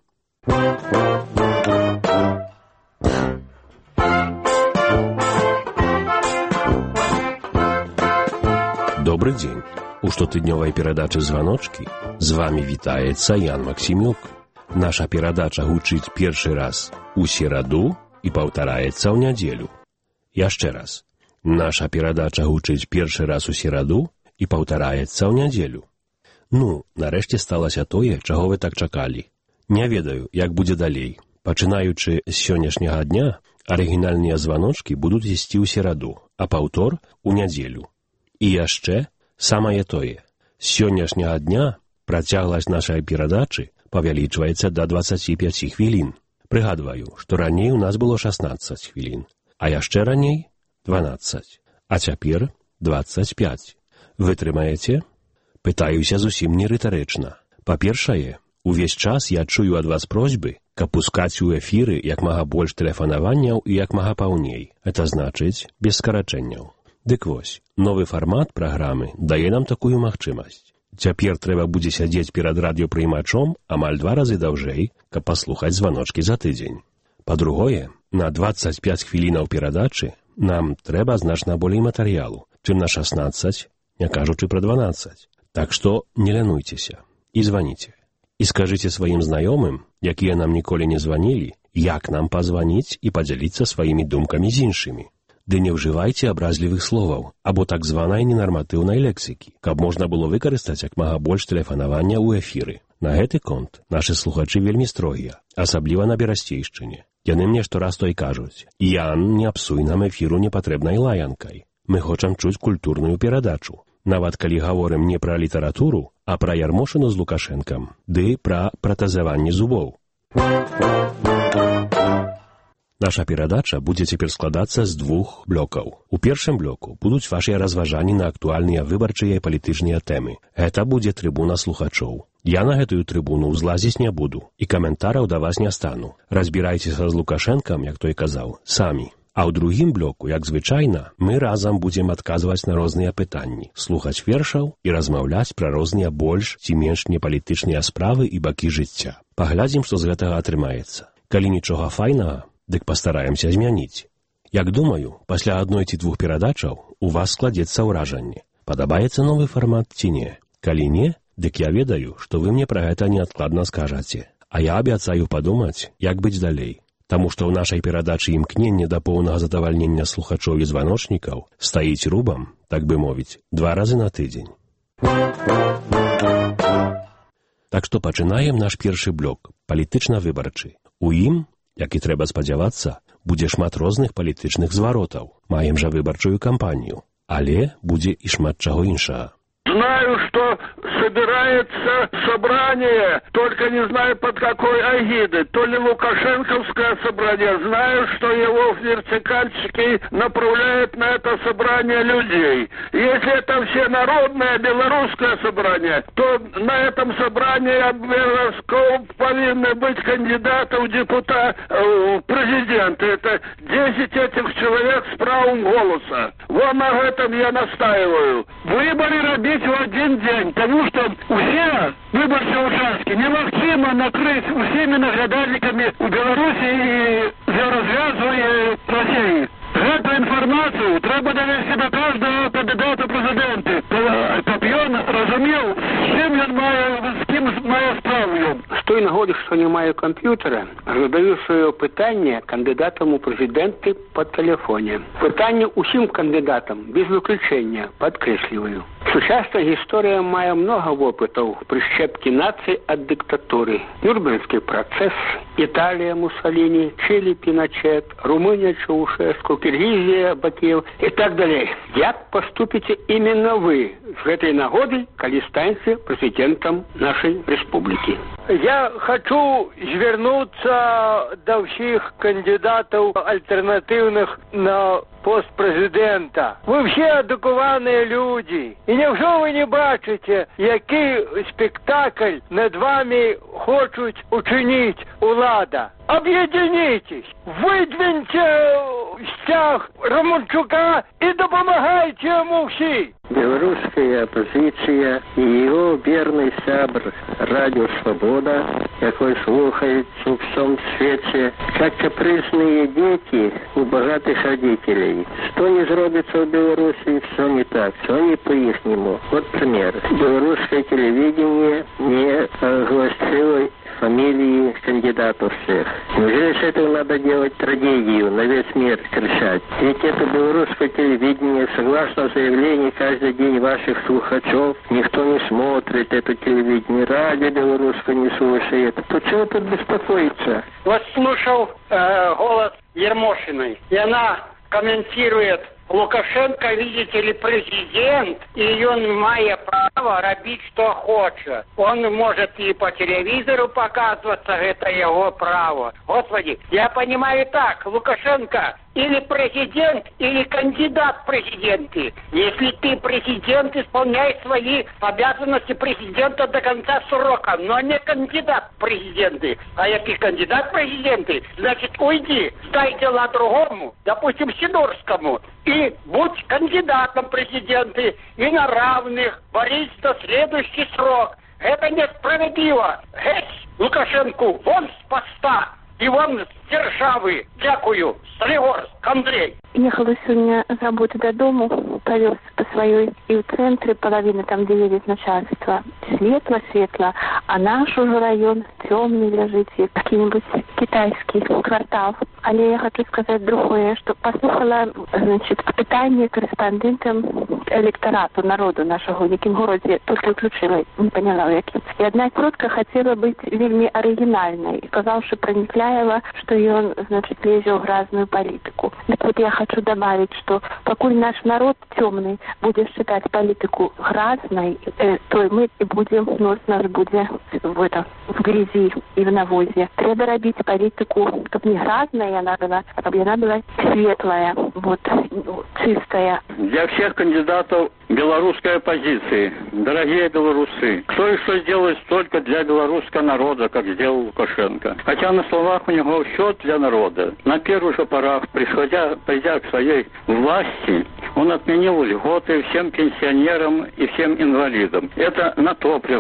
Добры дзень. У штотыднёвай перадачы «Званочкі» з вамі вітаецца Ян Максімюк. Наша перадача гучыць першы раз у сераду і паўтараецца ў нядзелю. Яшчэ раз. Наша перадача гучыць першы раз у сераду і паўтараецца ў нядзелю. Ну, нарэшце сталася тое, чаго вы так чакалі. Не ведаю, як будзе далей. Пачынаючы з сённяшняга дня, арыгінальныя званочкі будуць ісці ў сераду, а паўтор у нядзелю. І яшчэ самае тое. З сённяшняга дня працягласць нашай перадачы павялічваецца да дваццаці пяці хвілін. Прыгадваю, што раней у нас было шаснаццаць хвілін, а яшчэ раней дванаццаць, а цяпер дваццаць пяць. Вытрымаеце? Пытаюся зусім не рытарычна. Па-першае, увесь час я чую ад вас просьбы, каб пускаць у эфіры як мага больш тэлефанаванняў і як мага паўней. Это значыць, без скарачэнняў. Дык вось, новы фармат праграмы дае нам такую магчымасць. Цяпер трэба будзе сядзець перад радыёпрыймачом амаль два разы даўжэй, каб паслухаць званочкі за тыдзень. Па-другое, на дваццаць пяць хвілінаў перадачы нам трэба значна болей матэрыялу, чым на шаснаццаць, не кажучы пра дванаццаць. Так што не лянуйцеся і званіце. І скажыце сваім знаёмым, якія нам ніколі не званілі, як нам пазваніць і падзяліцца сваімі думкамі з іншымі. Ды не ўжывайце абразлівых словаў або так званай ненарматыўнай лексікі, каб можна было выкарыстаць як мага больш тэлефанавання ў эфіры. На гэты конт нашы слухачы вельмі строгія, асабліва на Берасцейшчыне. Яны мне штораз той кажуць: «Ян, не псуй нам эфіру непатрэбнай лаянкай. Мы хочам чуць культурную перадачу. Нават калі гаворым не пра літаратуру, а пра Ярмошыну з Лукашэнкам, ды пра пратэзаванне зубоў». Наша перадача будзе цяпер складацца з двух блокаў. У першым блоку будуць вашыя разважанні на актуальныя выбарчыя і палітычныя тэмы. Гэта будзе трыбуна слухачоў. Я на гэтую трыбуну ўзлазіць не буду і каментараў да вас не стану. Разбірайцеся з Лукашэнкам, як той казаў, самі. А ў другім блоку, як звычайна, мы разам будзем адказваць на розныя пытанні, слухаць вершаў і размаўляць пра розныя больш ці менш непалітычныя справы і бакі жыцця. Паглядзім, што з гэтага атрымаецца. Калі нічога файнага, дык пастараемся змяніць. Як думаю, пасля адной ці двух перадачаў у вас складзецца ўражанне. Падабаецца новы фармат ці не? Калі не, дык я ведаю, што вы мне пра гэта неадкладна скажаце. А я абяцаю падумаць, як быць далей. Таму што ў нашай перадачы імкненне да поўнага задавальнення слухачоў і званочнікаў стаіць рубам, так бы мовіць, два разы на тыдзень. Так што пачынаем наш першы блок, палітычна-выбарчы. У ім, як і трэба спадзявацца, будзе шмат розных палітычных зваротаў. Маем жа выбарчую кампанію. Але будзе і шмат чаго іншага. Знаю, что собирается собрание, только не знаю под какой эгидой. То ли лукашенковское собрание. Знаю, что его вертикальщики направляют на это собрание людей. Если это всенародное белорусское собрание, то на этом собрании обязательно повинны быть кандидаты в депутаты, в президенты. Это десять этих человек с правом голоса. Вот на этом я настаиваю. Выборы робить в один день, потому что все выборчие участки немагчыма накрыть всеми наглядальниками в Беларуси и для развязывания России. Эту информацию треба довести до каждого кандидата в президенты, каб ён разумел, с чем ён мае, с кем мае справу. З той нагоди, що немає комп'ютера, задаю своє питання кандидатам у президенти по телефоні. Питання усім кандидатам, без виключення, підкреслюю. Сучасна історія має много опитів прищепки нації від диктатури. Нюрнберзький процес, Італія Муссоліні, Чилі Піночет, Румунія Чаушеску, Киргизия Бакиев и так далее. Як поступите именно вы с этой нагодой, коли станете президентом нашей республики? Я хочу звернуться до всех кандидатов альтернативных на пост президента. Ви всі адуковані люди. І невже ви не бачите, який спектакль над вами хочуть учинити влада? Об'єднітесь, видвиньте стяг Романчука і допомагайте йому всі. Белорусская оппозиция и его верный сябр Радио Свобода, какой слухается в всем свете, как капризные дети у богатых родителей. Что не зробится в Беларуси, все не так, все не по-ихнему. Вот пример. Белорусское телевидение не огласило фамилии кандидатов всех. Неужели с этого надо делать трагедию, на весь мир кричать? Ведь это белорусское телевидение, согласно заявлению каждый день ваших слухачев, никто не смотрит это телевидение, радио белорусское не слушает. То чего тут беспокоиться? Вот слушал э, голос Ермошиной, и она комментирует: Лукашенко, видите ли, президент, и он має право робить, что хочет. Он может и по телевизору показываться, это его право. Господи, я понимаю так, Лукашенко или президент, или кандидат в президенты. Если ты президент, исполняй свои обязанности президента до конца срока, но не кандидат в президенты. А если кандидат в президенты, значит уйди, сдай дела другому, допустим, Сидорскому, и будь кандидатом в президенты, и на равных, борись до следующий срок. Это несправедливо. Геть Лукашенку, вон с поста, и вон с державы. Дякую. Солигорск, Андрей. Ехала сегодня с работы до дому, повез по своей, и в центре половина, там, где едет начальство, светло-светло, а наш уже район темный лежит, какой-нибудь китайский квартал. Але я хочу сказать другое, что послухала, значит, питание корреспондентам электорату, народу нашего, в яким городе только включила, не поняла, в яким. И одна тетка хотела быть вельми оригинальной, и сказала, что проникляла, что он, значит, лезет в грязную политику. Так вот я хочу добавить, что покуль наш народ темный будет считать политику грязной, э, то мы и будем, нос наш будет в, это, в грязи и в навозе. Треба робить политику, как не грязная она была, а как она была светлая, вот, чистая. Для всех кандидатов белорусской оппозиции, дорогие белорусы, кто и что сделает столько для белорусского народа, как сделал Лукашенко. Хотя на словах у него все для народа. На первых же порах, приходя, придя к своей власти, он отменил льготы всем пенсионерам и всем инвалидам. Это на топливо,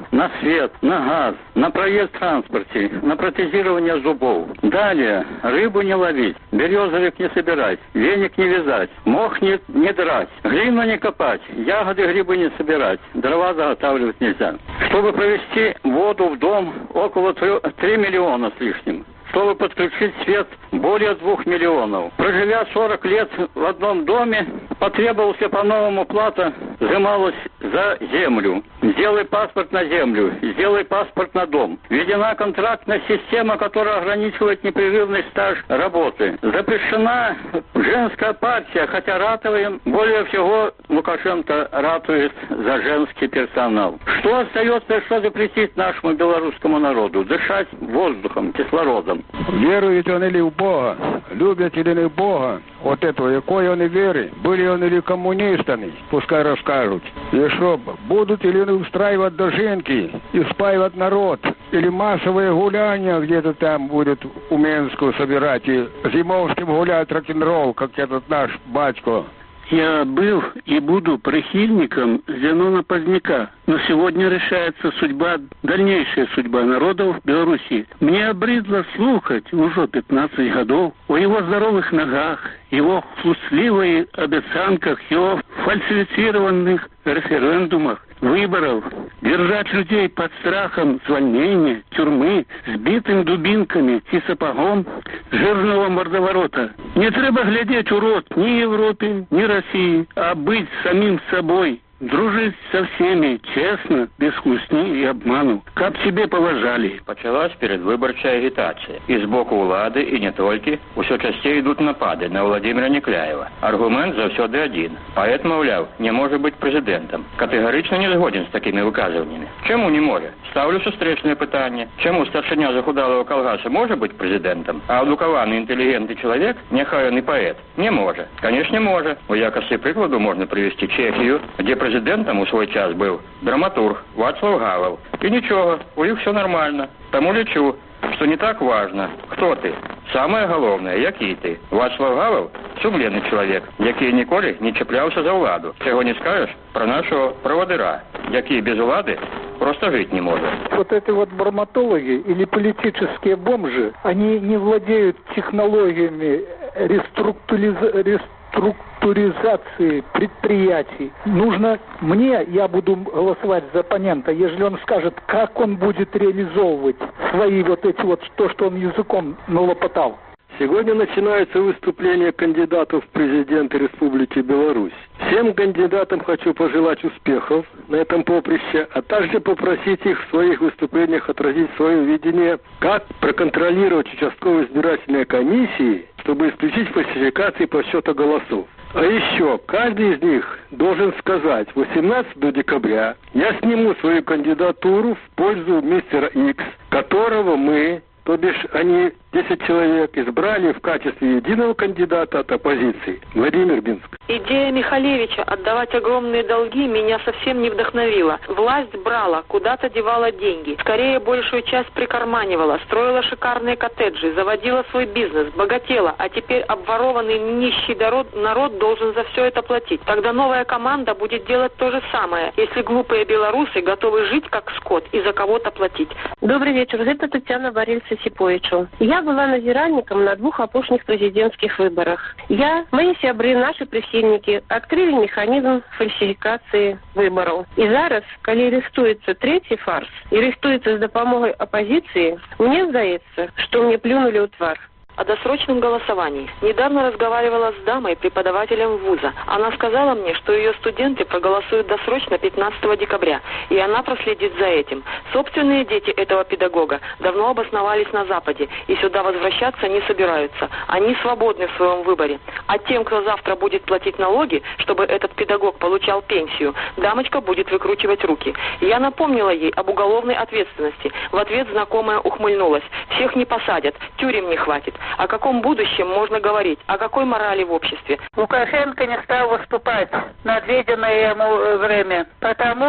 на свет, на газ, на проезд в транспорте, на протезирование зубов. Далее, рыбу не ловить, березовик не собирать, веник не вязать, мох не, не драть, глину не копать, ягоды, грибы не собирать, дрова заготавливать нельзя. Чтобы провести воду в дом, около трёх миллиона с лишним. Чтобы подключить свет, более двух миллионов. Проживя сорок лет в одном доме, потребовался по-новому плата, взималась за землю. Сделай паспорт на землю, сделай паспорт на дом. Введена контрактная система, которая ограничивает непрерывный стаж работы. Запрещена женская партия, хотя ратуем, более всего Лукашенко ратует за женский персонал. Что остается, что запретить нашему белорусскому народу? Дышать воздухом, кислородом. Веруют они ли в Бога? Любят или не Бога? Вот этого, какой они веры? Были они ли коммунистами? Пускай расскажут. И что, будут или не устраивать дожинки и спаивать народ? Или массовые гуляния где-то там будет у Менску собирать и зимовским гулять рок-н-ролл, как этот наш батько? Я был и буду прихильником Зенона Поздняка, но сегодня решается судьба, дальнейшая судьба народов Беларуси. Мне обридло слухать уже пятнадцать годов о его здоровых ногах, его хлустливых обещанках, его фальсифицированных референдумах, выборов, держать людей под страхом звольнения, тюрьмы, сбитым дубинками и сапогом жирного мордоворота. Не треба глядеть урод ни Европе, ни России, а быть самим собой. Дружить со всеми, честно, без хлусни и обману. Каб себе поважали. Почалась передвыборчая агитация. И с боку улады, и не только, усё частей идут напады на Владимира Некляева. Аргумент завсёды один. Поэт, мовляв, не может быть президентом. Категорично не згоден с такими выказываниями. Чему не может? Ставлю встречное питание. Чему старшиня захудалого колгаса может быть президентом, а адукованный интеллигентный человек, нехай он и поэт, не может? Конечно, может. У якости прикладу можно привести Чехию, где президентом у свой час был драматург Вацлав Гавел. И ничего, у них все нормально. Тому лечу, что не так важно, кто ты. Самое головне, який ти. Вацлав Гавел – сумленний чоловік, який ніколи не чіплявся за владу. Чого не скажеш про нашого проводира, який без влади просто жить не может. Вот эти вот барматологи или политические бомжи, они не владеют технологиями реструктуризации, структуризации предприятий. Нужно мне, я буду голосовать за оппонента, если он скажет, как он будет реализовывать свои вот эти вот, то, что он языком налопотал. Сегодня начинается выступление кандидатов в президенты Республики Беларусь. Всем кандидатам хочу пожелать успехов на этом поприще, а также попросить их в своих выступлениях отразить свое видение, как проконтролировать участковые избирательные комиссии, чтобы исключить фальсификации подсчета голосов. А еще каждый из них должен сказать, восемнадцатого декабря я сниму свою кандидатуру в пользу мистера Икс, которого мы, то бишь они, десять человек, избрали в качестве единого кандидата от оппозиции. Владимир Минск. Идея Михалевича отдавать огромные долги меня совсем не вдохновила. Власть брала, куда-то девала деньги. Скорее, большую часть прикарманивала, строила шикарные коттеджи, заводила свой бизнес, богатела, а теперь обворованный нищий народ, народ должен за все это платить. Тогда новая команда будет делать то же самое, если глупые белорусы готовы жить как скот и за кого-то платить. Добрый вечер, это Татьяна Борисовна Сипоичу. Я была назиральником на двух опошних президентских выборах. Я, мои сябры, наши прихильники открыли механизм фальсификации выборов. И зараз, коли рихтуется третий фарс и рихтуется с допомогой оппозиции, мне здається, что мне плюнули у твар. О досрочном голосовании. Недавно разговаривала с дамой, преподавателем вуза. Она сказала мне, что ее студенты проголосуют досрочно пятнадцатого декабря, и она проследит за этим. Собственные дети этого педагога давно обосновались на Западе, и сюда возвращаться не собираются. Они свободны в своем выборе. А тем, кто завтра будет платить налоги, чтобы этот педагог получал пенсию, дамочка будет выкручивать руки. Я напомнила ей об уголовной ответственности. В ответ знакомая ухмыльнулась. Всех не посадят, тюрем не хватит. О каком будущем можно говорить? О какой морали в обществе? Лукашенко не стал выступать на отведенное ему время, потому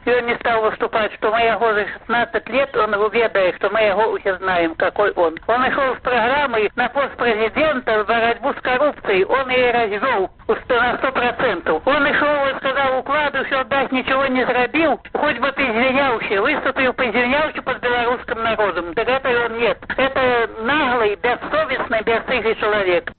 и он не стал выступать, что мы его за шестнадцать лет, он ведает, что мы его уже знаем, какой он. Он шел с программой на пост президента в борьбу с коррупцией, он ее развел на сто процентов. Он шел и сказал, укладу все отдать, ничего не зробил, хоть бы ты извинялся, выступил по извинялся под белорусским народом. Так это он нет. Это наглый, бессовестный, бесстыжий человек.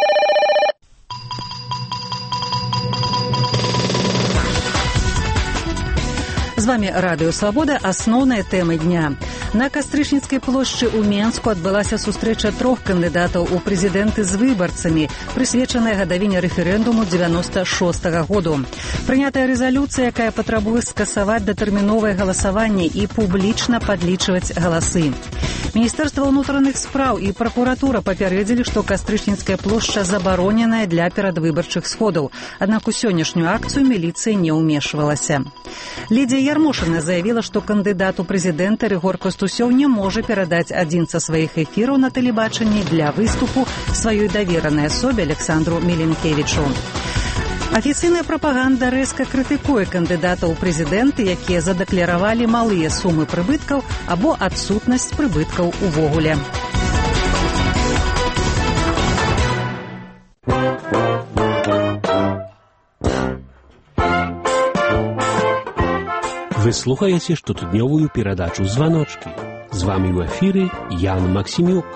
З вами Радыё Свабода, асноўныя тэмы дня. На Кастрычніцкай плошчы ў Менску адбылася сустрэча трох кандыдатаў у прэзідэнты з выбарцамі, прысвечаная гадавіне рэферэндуму дзевяноста шостага году. Прынятая рэзалюцыя, якая патрабуе скасаваць датэрміновае галасаванне і публічна падлічваць галасы. Міністэрства ўнутраных спраў і пракуратура папярэдзілі, што Кастрычніцкая плошча забароненая для перадвыбарчых сходаў. Аднак у сённяшнюю акцыю міліцыя не ўмешвалася. Лідія Ярмошына заявіла, што кандыдат у прэзідэнты Рыгор Костусёў не можа перадаць адзін са сваіх эфіраў на тэлебачанні для выступу сваёй даверанай асобе Александру Меленкевічу. Афіцыйная прапаганда рэзка крытыкуе кандыдатаў у прэзідэнты, якія задэкларавалі малыя сумы прыбыткаў або адсутнасць прыбыткаў увогуле. Вы слухаеце штотыднёвую перадачу «Званочкі». З вами ў эфіры Ян Максімюк.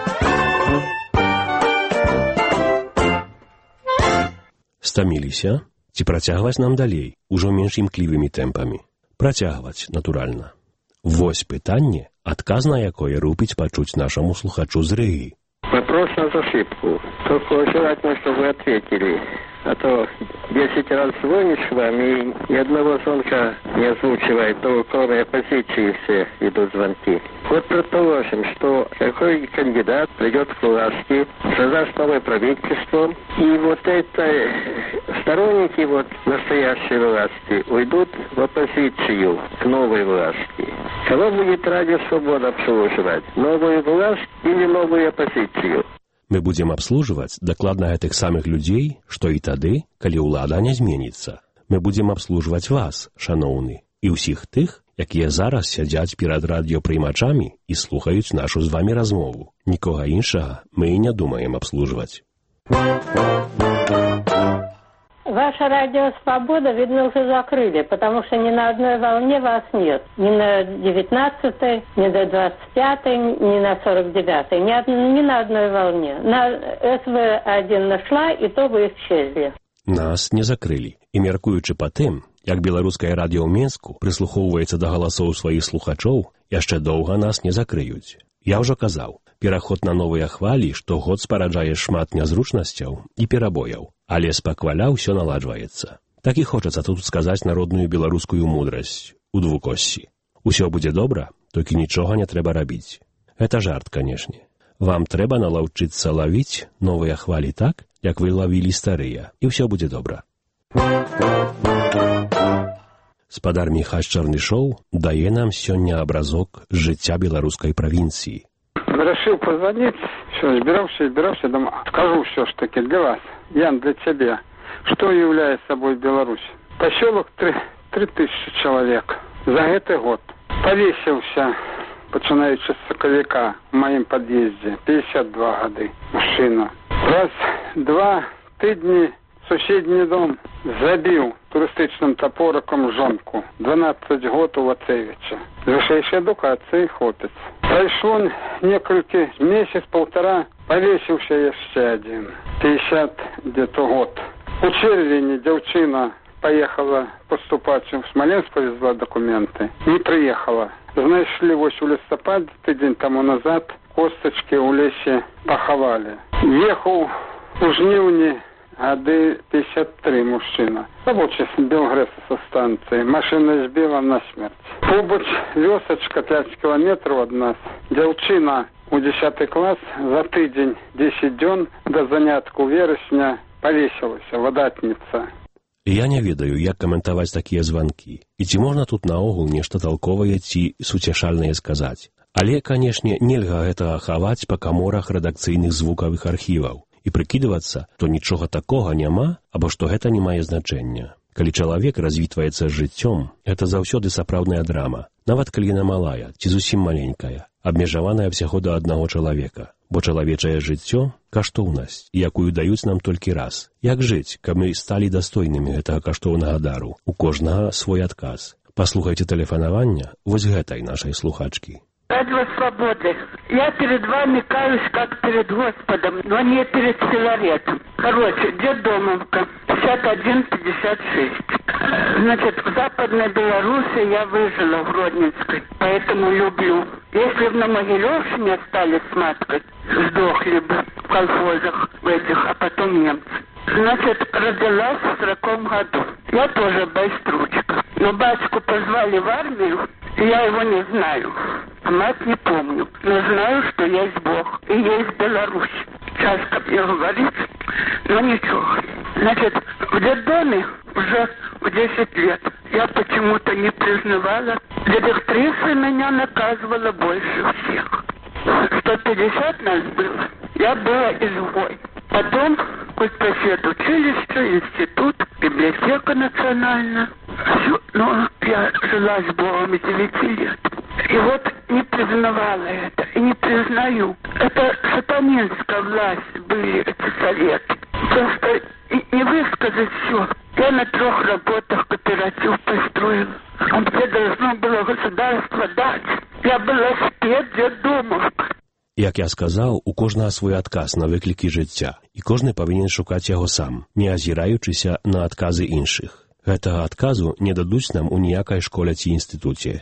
Стаміліся? Ці працягваць нам далей, ужо менш імклівымі тэмпамі? Працягваць, натуральна. Вось пытанне, адказ на якое рупіць пачуць нашаму слухачу з Рыгі. Вопрос на засыпку. Только желательно, чтобы вы ответили. А то десять раз звонишь вам, и ни одного звонка не озвучивает, то кроме оппозиции все идут звонки. Вот предположим, что какой кандидат придет к власти, создаст новое правительство, и вот это сторонники вот настоящей власти уйдут в оппозицию к новой власти. Кого будет Радио Свобода обслуживать? Новую власть или новую оппозицию? Мы будзем абслужваць дакладна гэтых самых людзей, што і тады, калі ўлада не зменіцца. Мы будзем абслужваць вас, шаноўны, і ўсіх тых, якія зараз сядзяць перад радыёпрымачамі і слухаюць нашу з вамі размову. Нікога іншага мы і не думаем абслужваць. Ваша радио «Свобода», видно, уже закрыли, потому что ни на одной волне вас нет. Ни на девятнадцатой, ни на двадцать пятой, ни на сорок девятой. Ни, од... ни на одной волне. На эс вэ один нашла, и то вы исчезли. Нас не закрылі. І мяркуючы па тым, як беларускае радыё ў Менску прыслухоўваецца да галасоў сваіх слухачоў, яшчэ доўга нас не закрыюць. Я ўжо казаў, пераход на новыя хвалі штогод спараджае шмат нязручнасцяў і перабояў. Але спакваля ўсё наладжваецца. Так і хочацца тут сказаць народную беларускую мудрасць у двукоссі. Усё будзе добра, толькі нічога не трэба рабіць. Гэта жарт, канешне. Вам трэба налаўчыцца лавіць новыя хвалі так, як вы лавілі старыя, і ўсё будзе добра. Спадар Міхась Чарнышоў дае нам сёння абразок жыцця беларускай правінцыі. Решил позвонить, все, избирался, избирался, думаю, скажу все ж таки для вас, Ян, для тебя, что является собой Беларусь. Поселок три тысячи человек за этот год. Повесился, починаючи с Соковика, в моем подъезде, пятьдесят два года, мужчина. Раз, два, тыдни, соседний дом забил туристичным топориком жонку, двенадцать год у Вацевича. Высшей эдукации хлопец. Прошло несколько месяцев, полтора, повесился еще один. пятьдесят где-то год. У Червени девчина поехала поступать в Смоленск, повезла документы. Не приехала. Знайшли ось у листопаде, тыдень тому назад, косточки у лесе поховали. Ехал у Жнивни, годы пятьдесят три мужчина. Рабочий с Белгреса со станции. Машина сбила насмерть. Побач вёсочка пять километров от нас. Девчина у десятый класс за тыдень десять дён до занятку вересня повесилась, водатница. Я не ведаю, як каментаваць такія званкі. І ці можна тут наогул нешта талковае ці суцяшальнае сказаць. Але, канешне, нельга гэтага хаваць па каморах рэдакцыйных звукавых архіваў і прыкідвацца, то нічога такога няма, або што гэта не мае значэння. Калі чалавек развітваецца з жыццём, гэта заўсёды сапраўдная драма, нават калі яна малая ці зусім маленькая, абмежаваная ўсяго да аднаго чалавека. Бо чалавечае жыццё – каштоўнасць, якую даюць нам толькі раз. Як жыць, каб мы сталі дастойнымі гэтага каштоўнага дару? У кожнага свой адказ. Паслухайце тэлефанавання вось гэтай нашай слухачкі. Радио Свободы. Я перед вами каюсь, как перед Господом, но не перед сигаретом. Короче, детдомовка, пятьдесят один пятьдесят шесть. Значит, в Западной Беларуси я выжила в Гродненской, поэтому люблю. Если бы на Могилевщине остались с маткой, сдохли бы в колхозах в этих, а потом немцы. Значит, родилась в сороковом году. Я тоже байстручка. Но батьку позвали в армию, и я его не знаю. А мать не помню. Но знаю, что есть Бог и есть Беларусь. Часто мне говорит, но ничего. Значит, в детдоме уже в десять лет я почему-то не признавала. Директриса меня наказывала больше всех. сто пятьдесят нас было. Я была изгой. Потом культпросвет училище, институт, библиотека национальная. Все, но я жила с Богом с девяти лет. И вот не признавала это, и не признаю. Это сатанинская власть были эти советы. Просто не высказать все. Я на трех работах кооператив построила. Где должно было государство дать. Я была спецдетдомовка. Як я сказаў, у кожнага свой адказ на выклікі жыцця, і кожны павінен шукаць яго сам, не азіраючыся на адказы іншых. Гэтага адказу не дадуць нам у ніякай школе ці інстытуце.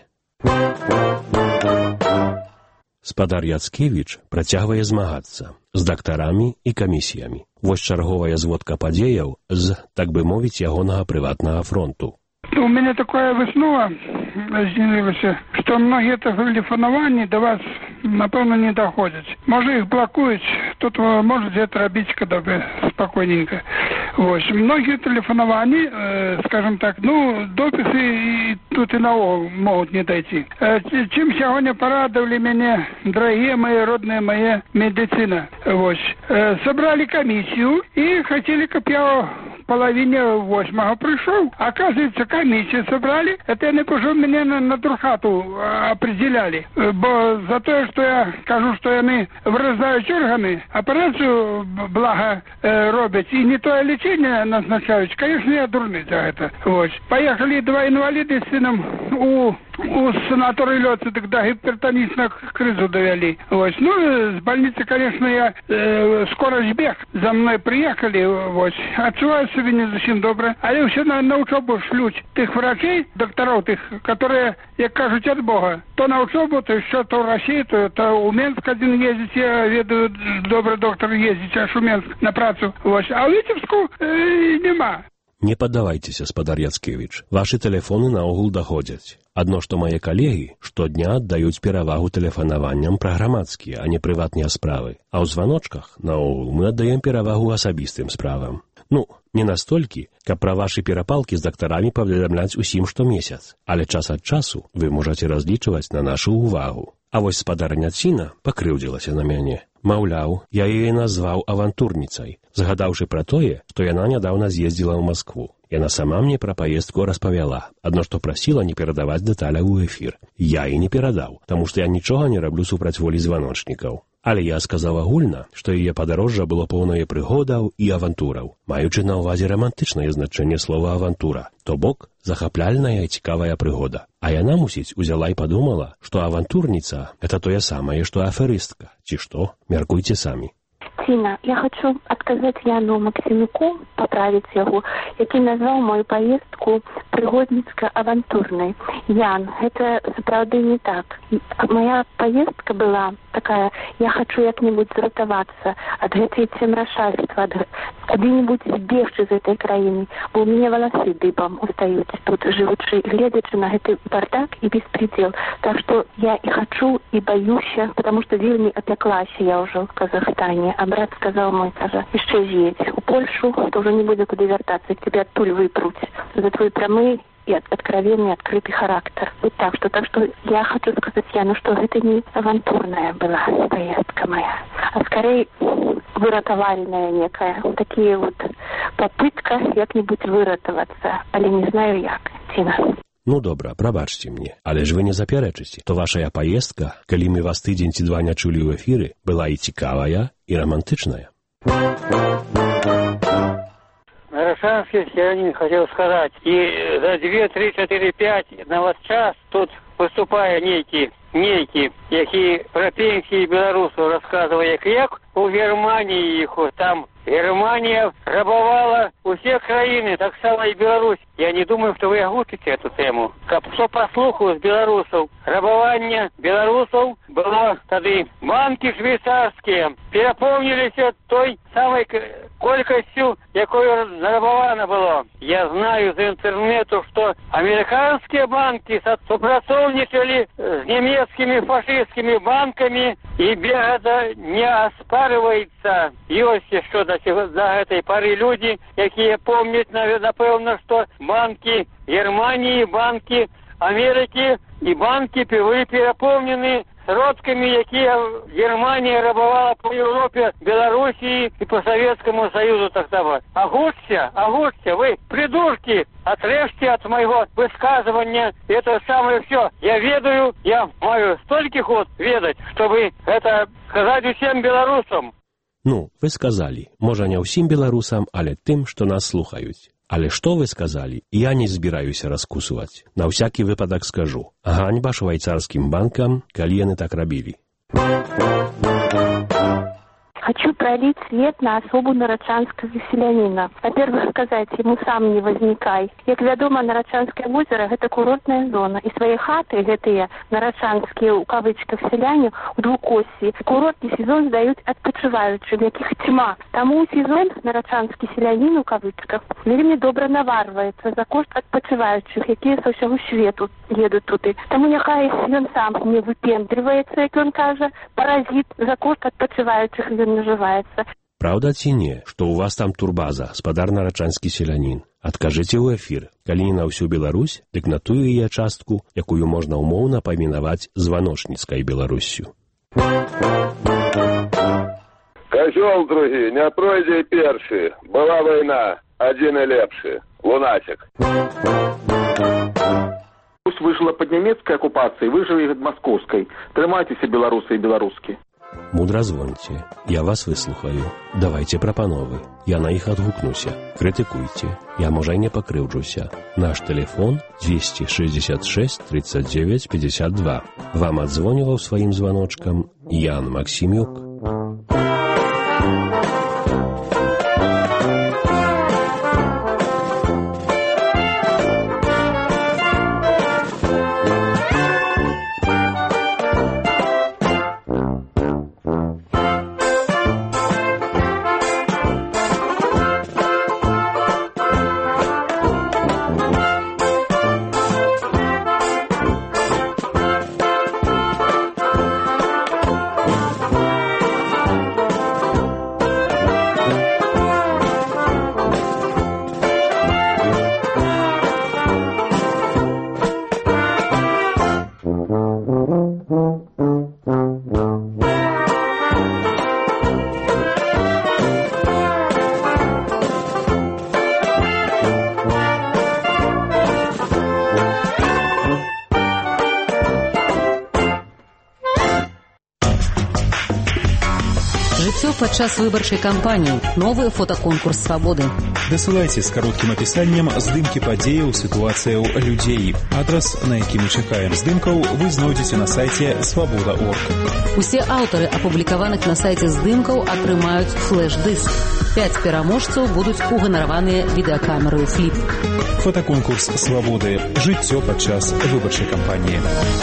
Спадар Яцкевіч працягвае змагацца з дактарамі і камісіямі. Вось чарговая зводка падзеяў з, так бы мовіць, ягонага прыватнага фронту. У меня такая выснова з'явилася, что многие телефонування до вас, напевно, не доходят. Може их блокують, тут может это робить, когда вы спокойненько. Вот. Многие телефонування, э, скажем так, ну, дописи и тут и наогул могут не дойти. Э, чем сегодня порадовали меня, дорогие мои, родные мои, медицина. Вот. Э, собрали комиссию и хотели, как я половине восьмого пришел. Оказывается, комиссию собрали. Это я не пожу, меня на, на другхату определяли. Бо за то, что я кажу, что они вырезают органы, операцию, благо, э, робят, и не то лечение назначают. Конечно, я дурный за это. Вот. Поехали два инвалида с сыном у, у санатории Лёца, тогда гипертоничную кризу довели. Вот. Ну, с больницы, конечно, я э, скорость бег. За мной приехали. Вот. Отчуваю себе не зовсім добре. Але все на, на учебу шлють тих врачей, докторов тих, которые, як кажуть, от Бога. То на учебу, то еще то в России, то, то у Менск один ездить, я веду, добрый доктор ездить, аж у Менск на працу. Вот. А в Витебску э, нема. Не паддавайцеся, спадар Яцкевіч. Вашы тэлефоны наогул даходзяць. Адно, што мае калегі штодня аддаюць перавагу тэлефанаванням пра грамадскія, а не прыватныя справы. А ў званочках, наогул, мы аддаем перавагу асабістым справам. Ну, не настолькі, каб пра вашы перапалкі з дактарамі паведамляць усім штомесяц, але час ад часу вы можаце разлічваць на нашу ўвагу. А вось спадарня Ціна пакрыўдзілася на мяне. Маўляў, я яе назваў авантурніцай, згадаўшы пра тое, што яна нядаўна з'ездзіла ў Маскву. Яна сама мне пра паездку распавяла, адно што прасіла не перадаваць дэталяў у эфір. Я і не перадаў, таму што я нічога не раблю супраць волі званочнікаў. Але я сказаў агульна, што яе падарожжа было поўнае прыгодаў і авантураў, маючы на ўвазе рамантычнае значэнне слова авантура, то бок захапляльная і цікавая прыгода. А яна, мусіць, узяла і падумала, што авантурніца – это тое самае, што аферыстка. Ці што? Мяркуйце самі. Тина, я хочу отказать Яну Максимюку, поправить его, який назвал мою поездку пригодницко-авантурной. Ян, это правда не так. Моя поездка была такая, я хочу как-нибудь заратоваться от этой темрошальства, от где-нибудь сбегчи из этой краины, бо у меня волосы дыбом устают тут, живучи, глядячи на этот бардак и беспредел. Так что я и хочу, и боюсь, потому что вельми опеклась я уже в Казахстане. А брат сказал мой, каже, еще з'едь у Польшу, то уже не будет куда вертаться, тебя оттуль выпруть за твой прямой и откровенный, открытый характер. Вот так что, так что я хочу сказать, Яну, что это не авантурная была поездка моя, а скорее выратовальная некая. Такие вот попытка як-нибудь выратавацца, але не знаю як. Ціна. Ну добра, прабачце мне, але ж вы не запярэчыце, то вашая паездка, калі мы вас тыдзень ці два не чулі ў эфіры, была і цікавая, і романтычная. Нарочанский селянин хотел сказать, и за две, три, четыре, пять на вот час тут выступая некие, некие, які про пенсии белорусов рассказывая, як у Германии их там Германия рабовала все краины, так само и Беларусь. Я не думаю, что вы оглушите эту тему. Как что по слуху с белорусов, рабование белорусов было тогда банки швейцарские, переполнились той самой колькостью, якою нарабовано было. Я знаю за интернету, что американские банки сопрацовничали с немецкими фашистскими банками, и бегада не оспаривается. Есть еще до, до этой поры люди, якія помнят, напевно, что банки Германии, банки Америки и банки были переполнены сродками, якія Германия рабовала по Европе, Белоруссии и по Советскому Союзу тогда. Огурчся, огурчся, вы придурки, отрежьте от моего высказывания это самое все. Я ведаю, я маю столько ход ведать, чтобы это сказать всем белорусам. Ну, вы сказали, можа не ўсім беларусам, але тым, што нас слухаюць. Але што вы сказали, я не збіраюся раскусываць. На ўсякі выпадак скажу. Ганьба швейцарскім банкам, калі яны так рабілі. Хочу пролить свет на особу нарочанского селянина. Во-первых, сказать ему сам не возникай. Як вядома, Нарочанское озеро – это курортная зона. И свои хаты, гэтыя нарочанские, у кавычках, селяне, у двукоссі, курортный сезон сдают отпочивающим, яких тьма. Тому сезон нарочанский селянин, у кавычках, вельми добра наварваецца за кошт отпочивающих, якія со всего свету едут туды. Тому няхай ён сам не выпендрываецца, як он кажа, паразит за кошт отпочивающих ён наживается. Правда ці не, што у вас там турбаза, спадар нарочанскі селянін? Адкажыце ў эфір. Калі не на ўсю Беларусь, дык на тую яе частку, якую можна ўмоўна памінаваць званочніцкай Беларуссю. Козёл другі, не пройдзе першы. Была вайна, адзін і лепшы. Лунатик. Русь выжила под немецкой оккупацией, выжили под московской. Трымайтесь, белорусы и белорусские. Мудра звоните. Я вас выслухаю. Давайте прапановы. Я на іх адгукнуся. Крытыкуйте. Я, можа, не пакрыўджуся. Наш телефон двести шестьдесят шесть тридцать девять пятьдесят два. Вам адзвоніваў сваім званочкам Ян Максимюк. Падчас выбарчай кампаніі. Новы фотаконкурс «Свабоды». Дасылайце з кароткім апісаннем здымкі падзеяў, сітуацыяў, людзей. Адрас, на які мы чакаем здымкаў, вы знойдзеце на сайце свабода точка орг. Усе аўтары апублікаваных на сайце здымкаў атрымаюць флэш-дыск. Пяць пераможцаў будуць уганараваныя відэакамеры «Фліп». Фотаконкурс «Свабоды». Жыццё падчас выбарчай кампаніі.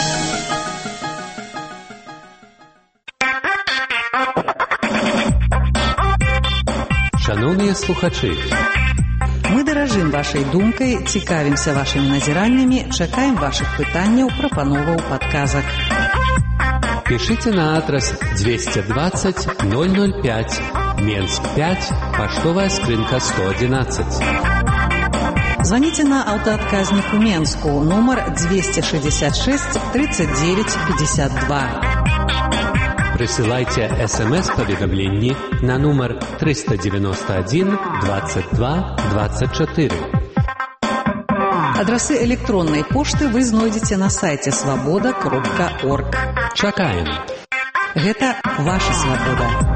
Шановныя слухачы, мы даражым вашай думкай, цікавімся вашымі назіраннямі, чакаем вашых пытанняў, прапановаў, падказак. Пишите на адрес двести двадцать ноль ноль пять, Менск пять, поштовая скрынка сто одиннадцать. Звоните на аўтаадказнік у Менску, нумар двести шестьдесят шесть тридцать девять пятьдесят два. Присылайте смс-паведамленні на нумар триста девяносто один двадцать два двадцать четыре. Адрасы электронной пошты вы знойдзеце на сайте свобода кропка орг. Чакаем. Гэта ваша свабода.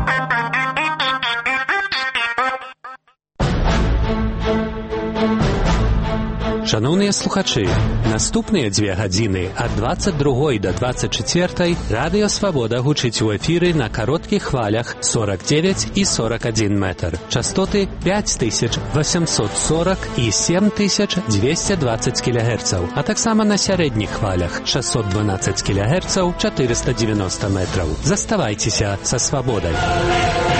Шановныя слухачы, наступныя дзве гадзіны ад двадцать другой да двадцать чацвёртай Радыё Свабода гучыць у эфіры на кароткіх хвалях сорок девять і сорок один метр. Частоты пять тысяч восемьсот сорок і семь тысяч двести двадцать кілогерцаў, а таксама на сярэдніх хвалях шестьсот двенадцать кілогерцаў, четыреста девяносто метраў. Заставайцеся са свабодай.